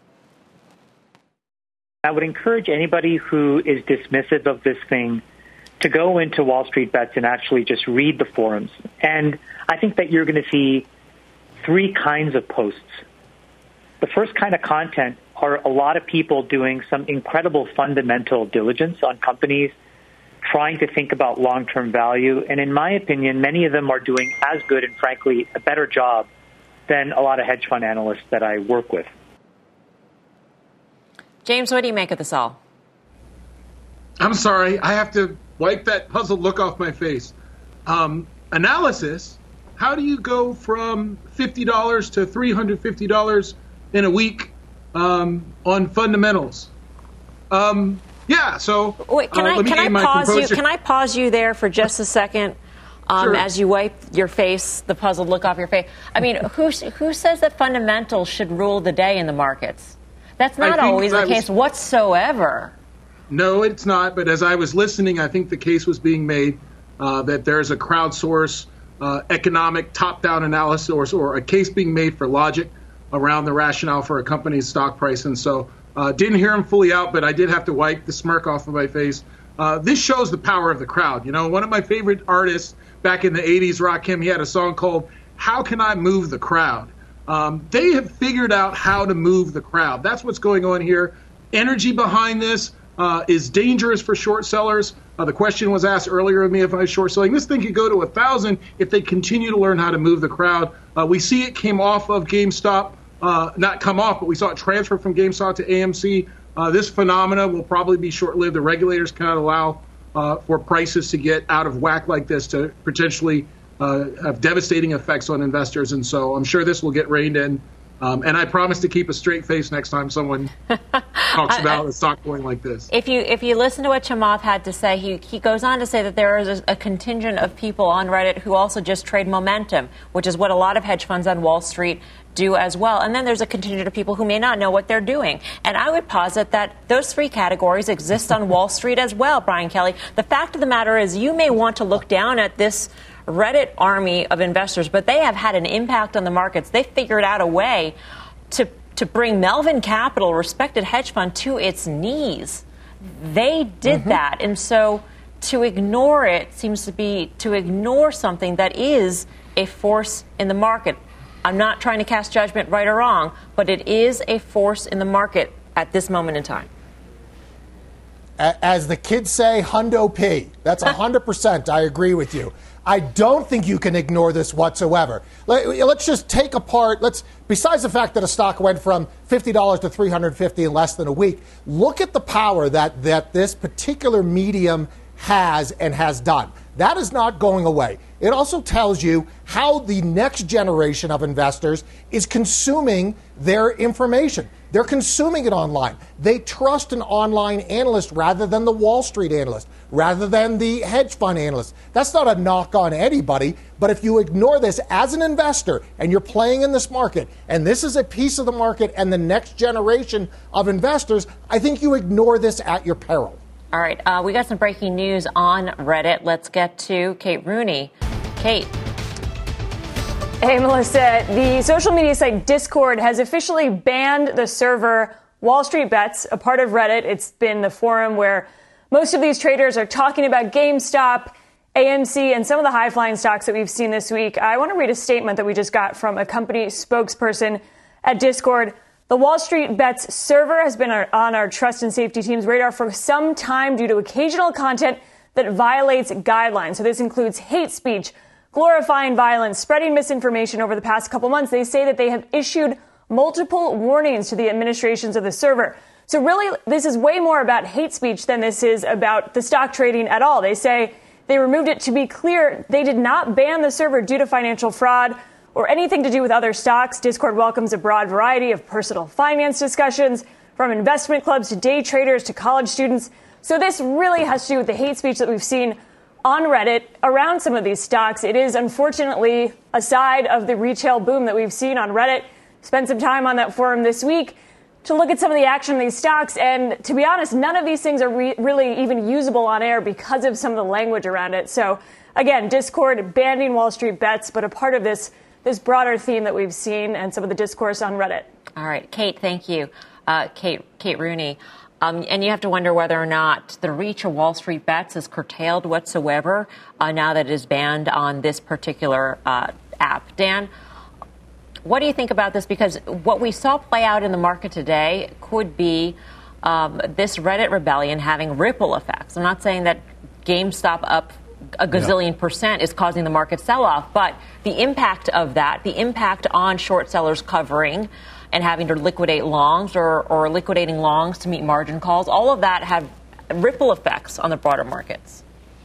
I would encourage anybody who is dismissive of this thing to go into Wall Street Bets and actually just read the forums. And I think that you're going to see 3 kinds of posts. The first kind of content are a lot of people doing some incredible fundamental diligence on companies, trying to think about long-term value. And in my opinion, many of them are doing as good and, frankly, a better job than a lot of hedge fund analysts that I work with. James, what do you make of this all? I'm sorry. I have to wipe that puzzled look off my face. Analysis, how do you go from $50 to $350 in a week on fundamentals? So wait, can I pause you there for just a second? Sure. As you wipe your face, the puzzled look off your face. I mean, who says that fundamentals should rule the day in the markets? That's not always the case whatsoever. No, it's not. But as I was listening, I think the case was being made that there's a crowdsource economic top-down analysis or a case being made for logic around the rationale for a company's stock price. And so didn't hear him fully out, but I did have to wipe the smirk off of my face. This shows the power of the crowd. One of my favorite artists back in the 80s, Rakim, he had a song called How Can I Move the Crowd? They have figured out how to move the crowd. That's what's going on here. Energy behind this is dangerous for short sellers. The question was asked earlier of me if I was short selling. This thing could go to 1,000 if they continue to learn how to move the crowd. We see it came off of GameStop. Not come off, but we saw it transfer from GameStop to AMC. This phenomena will probably be short-lived. The regulators cannot allow for prices to get out of whack like this to potentially have devastating effects on investors. And so I'm sure this will get reined in. And I promise to keep a straight face next time someone talks about a stock going like this. If you listen to what Chamath had to say, he goes on to say that there is a contingent of people on Reddit who also just trade momentum, which is what a lot of hedge funds on Wall Street do as well. And then there's a contingent of people who may not know what they're doing. And I would posit that those 3 categories exist on Wall Street as well, Brian Kelly. The fact of the matter is you may want to look down at this Reddit army of investors, but they have had an impact on the markets. They figured out a way to bring Melvin Capital, respected hedge fund, to its knees. They did that. And so to ignore it seems to be to ignore something that is a force in the market. I'm not trying to cast judgment right or wrong, but it is a force in the market at this moment in time. As the kids say, hundo P. That's 100%. I agree with you. I don't think you can ignore this whatsoever. Let's just take apart, besides the fact that a stock went from $50 to $350 in less than a week, look at the power that this particular medium has and has done. That is not going away. It also tells you how the next generation of investors is consuming their information. They're consuming it online. They trust an online analyst rather than the Wall Street analyst, rather than the hedge fund analyst. That's not a knock on anybody, but if you ignore this as an investor and you're playing in this market, and this is a piece of the market and the next generation of investors, I think you ignore this at your peril. All right. We got some breaking news on Reddit. Let's get to Kate Rooney. Kate. Hey, Melissa. The social media site Discord has officially banned the server Wall Street Bets, a part of Reddit. It's been the forum where most of these traders are talking about GameStop, AMC, and some of the high-flying stocks that we've seen this week. I want to read a statement that we just got from a company spokesperson at Discord. The Wall Street Bets server has been on our trust and safety team's radar for some time due to occasional content that violates guidelines. So this includes hate speech, glorifying violence, spreading misinformation over the past couple months. They say that they have issued multiple warnings to the administrations of the server. So really, this is way more about hate speech than this is about the stock trading at all. They say they removed it. To be clear, they did not ban the server due to financial fraud or anything to do with other stocks. Discord welcomes a broad variety of personal finance discussions, from investment clubs to day traders to college students. So this really has to do with the hate speech that we've seen on Reddit around some of these stocks. It is unfortunately a side of the retail boom that we've seen on Reddit. Spent some time on that forum this week to look at some of the action of these stocks. And to be honest, none of these things are really even usable on air because of some of the language around it. So again, Discord banning Wall Street Bets, but a part of this broader theme that we've seen and some of the discourse on Reddit. All right, Kate, thank you. Kate Rooney. And you have to wonder whether or not the reach of Wall Street Bets is curtailed whatsoever now that it is banned on this particular app. Dan, what do you think about this? Because what we saw play out in the market today could be this Reddit rebellion having ripple effects. I'm not saying that GameStop up a gazillion percent is causing the market sell-off, but the impact of that, the impact on short sellers covering and having to liquidate longs or liquidating longs to meet margin calls, all of that have ripple effects on the broader markets.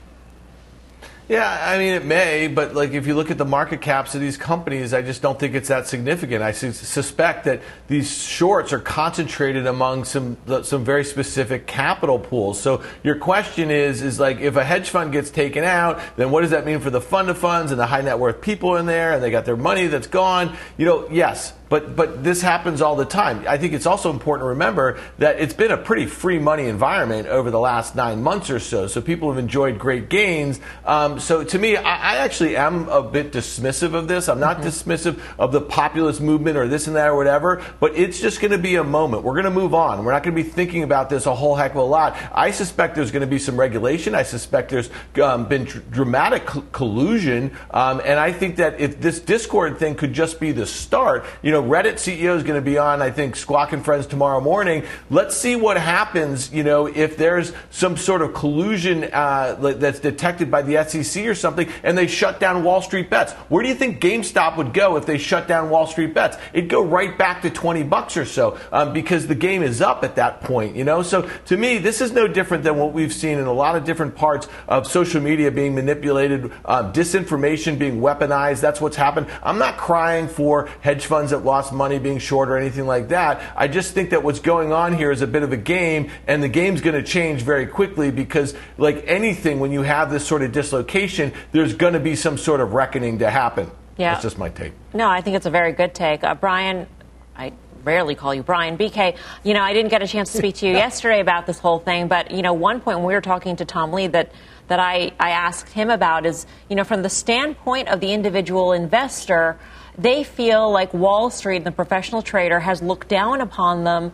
Yeah, I mean, it may, but like if you look at the market caps of these companies, I just don't think it's that significant. I suspect that these shorts are concentrated among some very specific capital pools. So your question is like if a hedge fund gets taken out, then what does that mean for the fund of funds and the high net worth people in there, and they got their money that's gone? Yes. But this happens all the time. I think it's also important to remember that it's been a pretty free money environment over the last 9 months or so. So people have enjoyed great gains. So to me, I actually am a bit dismissive of this. I'm not dismissive of the populist movement or this and that or whatever, but it's just going to be a moment. We're going to move on. We're not going to be thinking about this a whole heck of a lot. I suspect there's going to be some regulation. I suspect there's been dramatic collusion. And I think that if this Discord thing could just be the start, Reddit CEO is going to be on, I think, Squawk and Friends tomorrow morning. Let's see what happens, if there's some sort of collusion that's detected by the SEC or something, and they shut down Wall Street Bets. Where do you think GameStop would go if they shut down Wall Street Bets? It'd go right back to $20 or so because the game is up at that point, So to me, this is no different than what we've seen in a lot of different parts of social media being manipulated, disinformation being weaponized. That's what's happened. I'm not crying for hedge funds that lost money being short or anything like that. I just think that what's going on here is a bit of a game, and the game's going to change very quickly because, like anything, when you have this sort of dislocation, there's going to be some sort of reckoning to happen. Yeah. That's just my take. No, I think it's a very good take. Brian, I rarely call you Brian. BK, I didn't get a chance to speak to you yesterday about this whole thing, but, one point when we were talking to Tom Lee that I asked him about is, from the standpoint of the individual investor, they feel like Wall Street and the professional trader has looked down upon them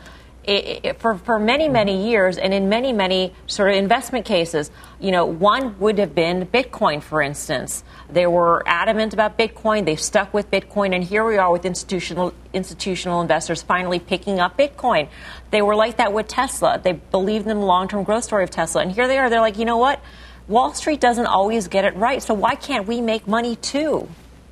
for many, many years, and in many, many sort of investment cases. One would have been Bitcoin, for instance. They were adamant about Bitcoin. They stuck with Bitcoin, and here we are with institutional investors finally picking up Bitcoin. They were like that with Tesla. They believed in the long-term growth story of Tesla, and here they are. They're like, you know what? Wall Street doesn't always get it right, so why can't we make money too?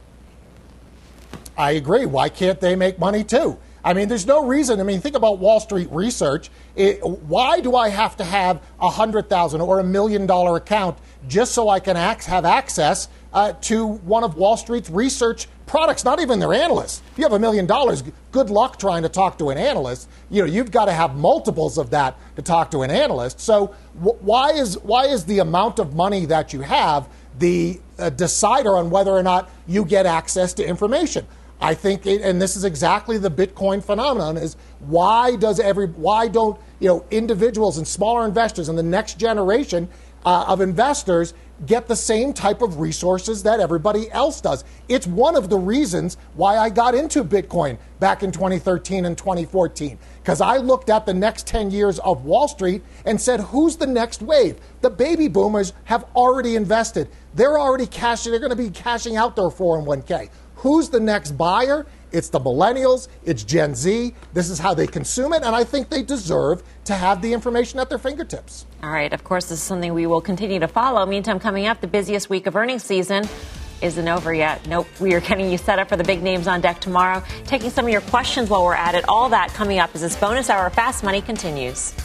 I agree. Why can't they make money too? I mean, there's no reason. I mean, think about Wall Street research. Why do I have to have $100,000 or $1 million account just so I can have access to one of Wall Street's research products? Not even their analysts. If you have $1 million, good luck trying to talk to an analyst. You've got to have multiples of that to talk to an analyst. So why is the amount of money that you have the decider on whether or not you get access to information? I think, and this is exactly the Bitcoin phenomenon, is why don't individuals and smaller investors and the next generation of investors get the same type of resources that everybody else does. It's one of the reasons why I got into Bitcoin back in 2013 and 2014, because I looked at the next 10 years of Wall Street and said, who's the next wave? The baby boomers have already invested. They're already cashing. They're going to be cashing out their 401k. Who's the next buyer? It's the millennials. It's Gen Z. This is how they consume it, and I think they deserve to have the information at their fingertips. All right. Of course, this is something we will continue to follow. Meantime, coming up, the busiest week of earnings season isn't over yet. Nope. We are getting you set up for the big names on deck tomorrow. Taking some of your questions while we're at it. All that coming up as this bonus hour of Fast Money continues.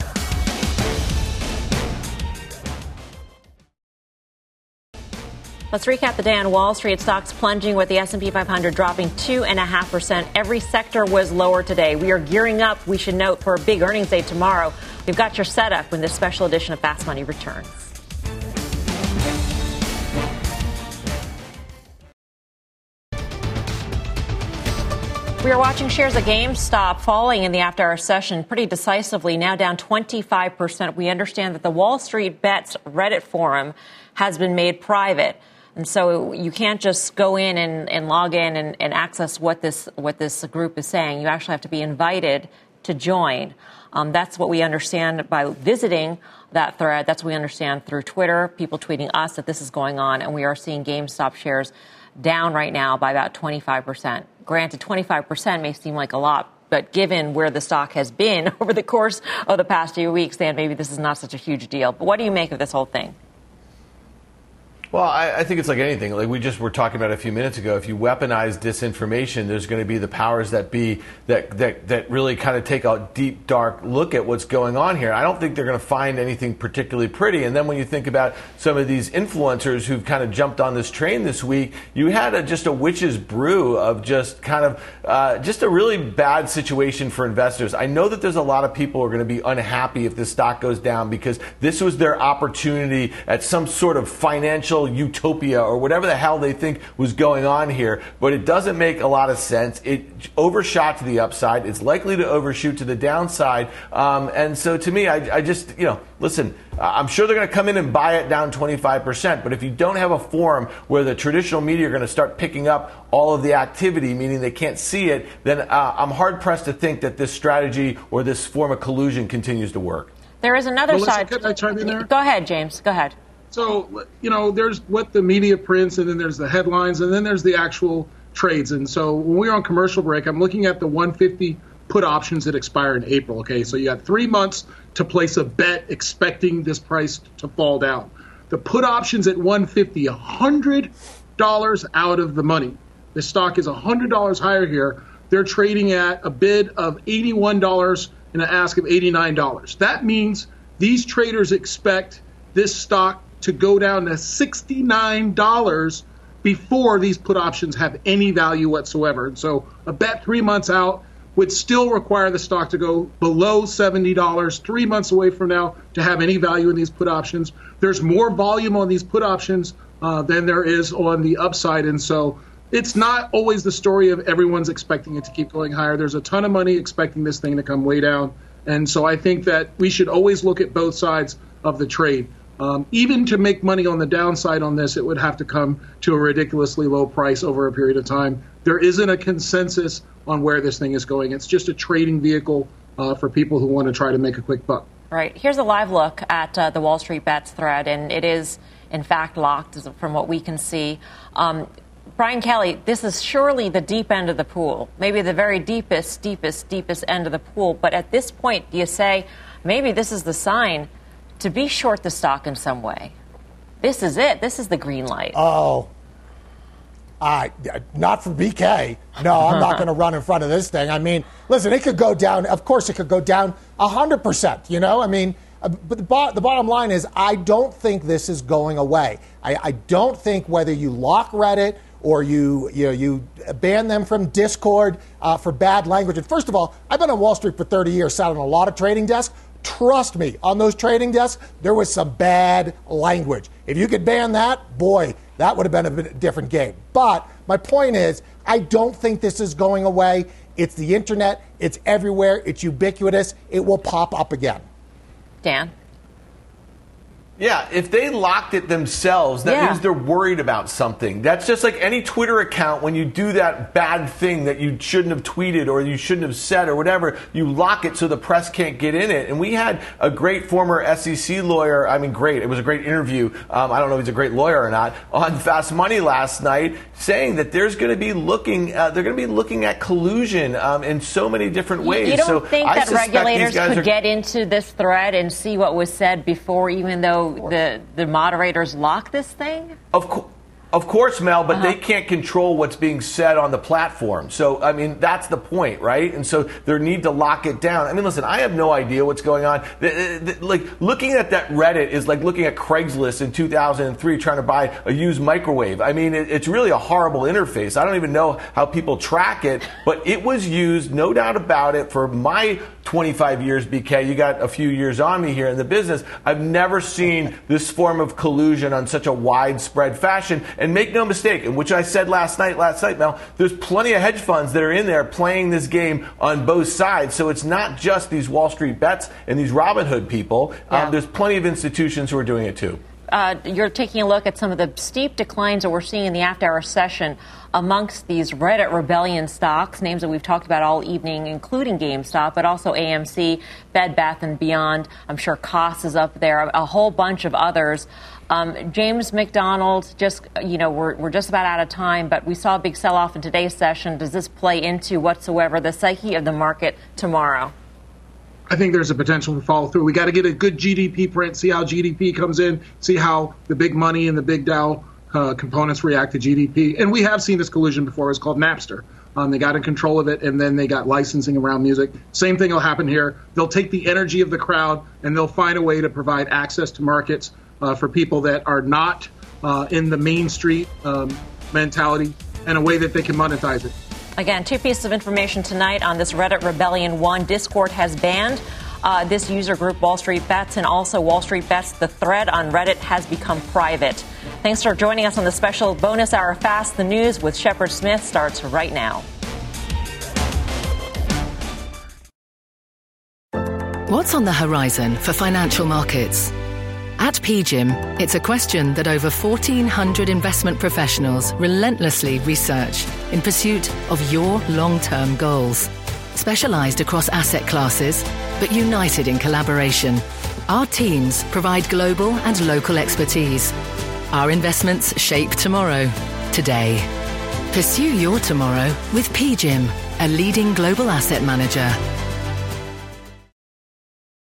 Let's recap the day on Wall Street. Stocks plunging with the S&P 500 dropping 2.5%. Every sector was lower today. We are gearing up, we should note, for a big earnings day tomorrow. We've got your setup when this special edition of Fast Money returns. We are watching shares of GameStop falling in the after-hour session pretty decisively, now down 25%. We understand that the Wall Street Bets Reddit forum has been made private. And so you can't just go in and log in and access what this group is saying. You actually have to be invited to join. That's what we understand by visiting that thread. That's what we understand through Twitter, people tweeting us that this is going on. And we are seeing GameStop shares down right now by about 25%. Granted, 25% may seem like a lot, but given where the stock has been over the course of the past few weeks, then maybe this is not such a huge deal. But what do you make of this whole thing? Well, I think it's like anything. Like we just were talking about a few minutes ago. If you weaponize disinformation, there's going to be the powers that be that really kind of take a deep, dark look at what's going on here. I don't think they're going to find anything particularly pretty. And then when you think about some of these influencers who've kind of jumped on this train this week, you had just a witch's brew of just kind of just a really bad situation for investors. I know that there's a lot of people who are going to be unhappy if this stock goes down because this was their opportunity at some sort of financial utopia or whatever the hell they think was going on here, but it doesn't make a lot of sense. It overshot to the upside. It's likely to overshoot to the downside. And so to me, I just, listen, I'm sure they're going to come in and buy it down 25%, but if you don't have a forum where the traditional media are going to start picking up all of the activity, meaning they can't see it, then I'm hard-pressed to think that this strategy or this form of collusion continues to work. There is another Melissa, side. Could I chime in there? Go ahead, James. Go ahead. So, there's what the media prints, and then there's the headlines, and then there's the actual trades. And so when we were on commercial break, I'm looking at the 150 put options that expire in April. Okay, so you got 3 months to place a bet expecting this price to fall down. The put options at 150, $100 out of the money. The stock is $100 higher here. They're trading at a bid of $81 and an ask of $89. That means these traders expect this stock to go down to $69 before these put options have any value whatsoever. And so a bet 3 months out would still require the stock to go below $70 3 months away from now to have any value in these put options. There's more volume on these put options than there is on the upside. And so it's not always the story of everyone's expecting it to keep going higher. There's a ton of money expecting this thing to come way down. And so I think that we should always look at both sides of the trade. Even to make money on the downside on this, it would have to come to a ridiculously low price over a period of time. There isn't a consensus on where this thing is going. It's just a trading vehicle for people who want to try to make a quick buck. Right. Here's a live look at the Wall Street Bets thread, and it is, in fact, locked from what we can see. Brian Kelly, this is surely the deep end of the pool, maybe the very deepest end of the pool. But at this point, do you say maybe this is the sign to be short the stock in some way? This is it. This is the green light. Oh, not for BK. No, I'm not going to run in front of this thing. I mean, listen, it could go down. Of course, it could go down 100%. But the bottom line is, I don't think this is going away. I don't think whether you lock Reddit or you ban them from Discord for bad language. And first of all, I've been on Wall Street for 30 years, sat on a lot of trading desks. Trust me, on those trading desks, there was some bad language. If you could ban that, boy, that would have been a different game. But my point is, I don't think this is going away. It's the internet. It's everywhere. It's ubiquitous. It will pop up again. Dan? Yeah, if they locked it themselves, that means they're worried about something. That's just like any Twitter account. When you do that bad thing that you shouldn't have tweeted or you shouldn't have said or whatever, you lock it so the press can't get in it. And we had a great former SEC lawyer, great, it was a great interview, I don't know if he's a great lawyer or not, on Fast Money last night, saying that there's going to be looking at collusion in so many different ways. You don't think that regulators could get into this thread and see what was said before, even though the moderators lock this thing? Of course, Mel, but they can't control what's being said on the platform. So, that's the point, right? And so they need to lock it down. Listen, I have no idea what's going on. Like, looking at that Reddit is like looking at Craigslist in 2003 trying to buy a used microwave. It's really a horrible interface. I don't even know how people track it, but it was used, no doubt about it, for my 25 years, BK. You got a few years on me here in the business. I've never seen this form of collusion on such a widespread fashion. And make no mistake, and which I said last night, Mel, there's plenty of hedge funds that are in there playing this game on both sides. So it's not just these Wall Street bets and these Robinhood people. There's plenty of institutions who are doing it too. You're taking a look at some of the steep declines that we're seeing in the after-hour session amongst these Reddit rebellion stocks, names that we've talked about all evening, including GameStop, but also AMC, Bed Bath & Beyond. I'm sure Koss is up there, a whole bunch of others. James McDonald, we're just about out of time, but we saw a big sell-off in today's session. Does this play into whatsoever the psyche of the market tomorrow? I think there's a potential for follow through. We got to get a good GDP print, see how GDP comes in, see how the big money and the big Dow components react to GDP. And we have seen this collusion before. It's called Napster. They got in control of it, and then they got licensing around music. Same thing will happen here. They'll take the energy of the crowd, and they'll find a way to provide access to markets for people that are not in the Main Street mentality, and a way that they can monetize it. Again, two pieces of information tonight on this Reddit Rebellion 1. Discord has banned this user group, Wall Street Bets, and also Wall Street Bets. The thread on Reddit has become private. Thanks for joining us on the special bonus hour Fast the News with Shepard Smith starts right now. What's on the horizon for financial markets? At PGIM, it's a question that over 1,400 investment professionals relentlessly research in pursuit of your long-term goals. Specialized across asset classes, but united in collaboration, our teams provide global and local expertise. Our investments shape tomorrow, today. Pursue your tomorrow with PGIM, a leading global asset manager.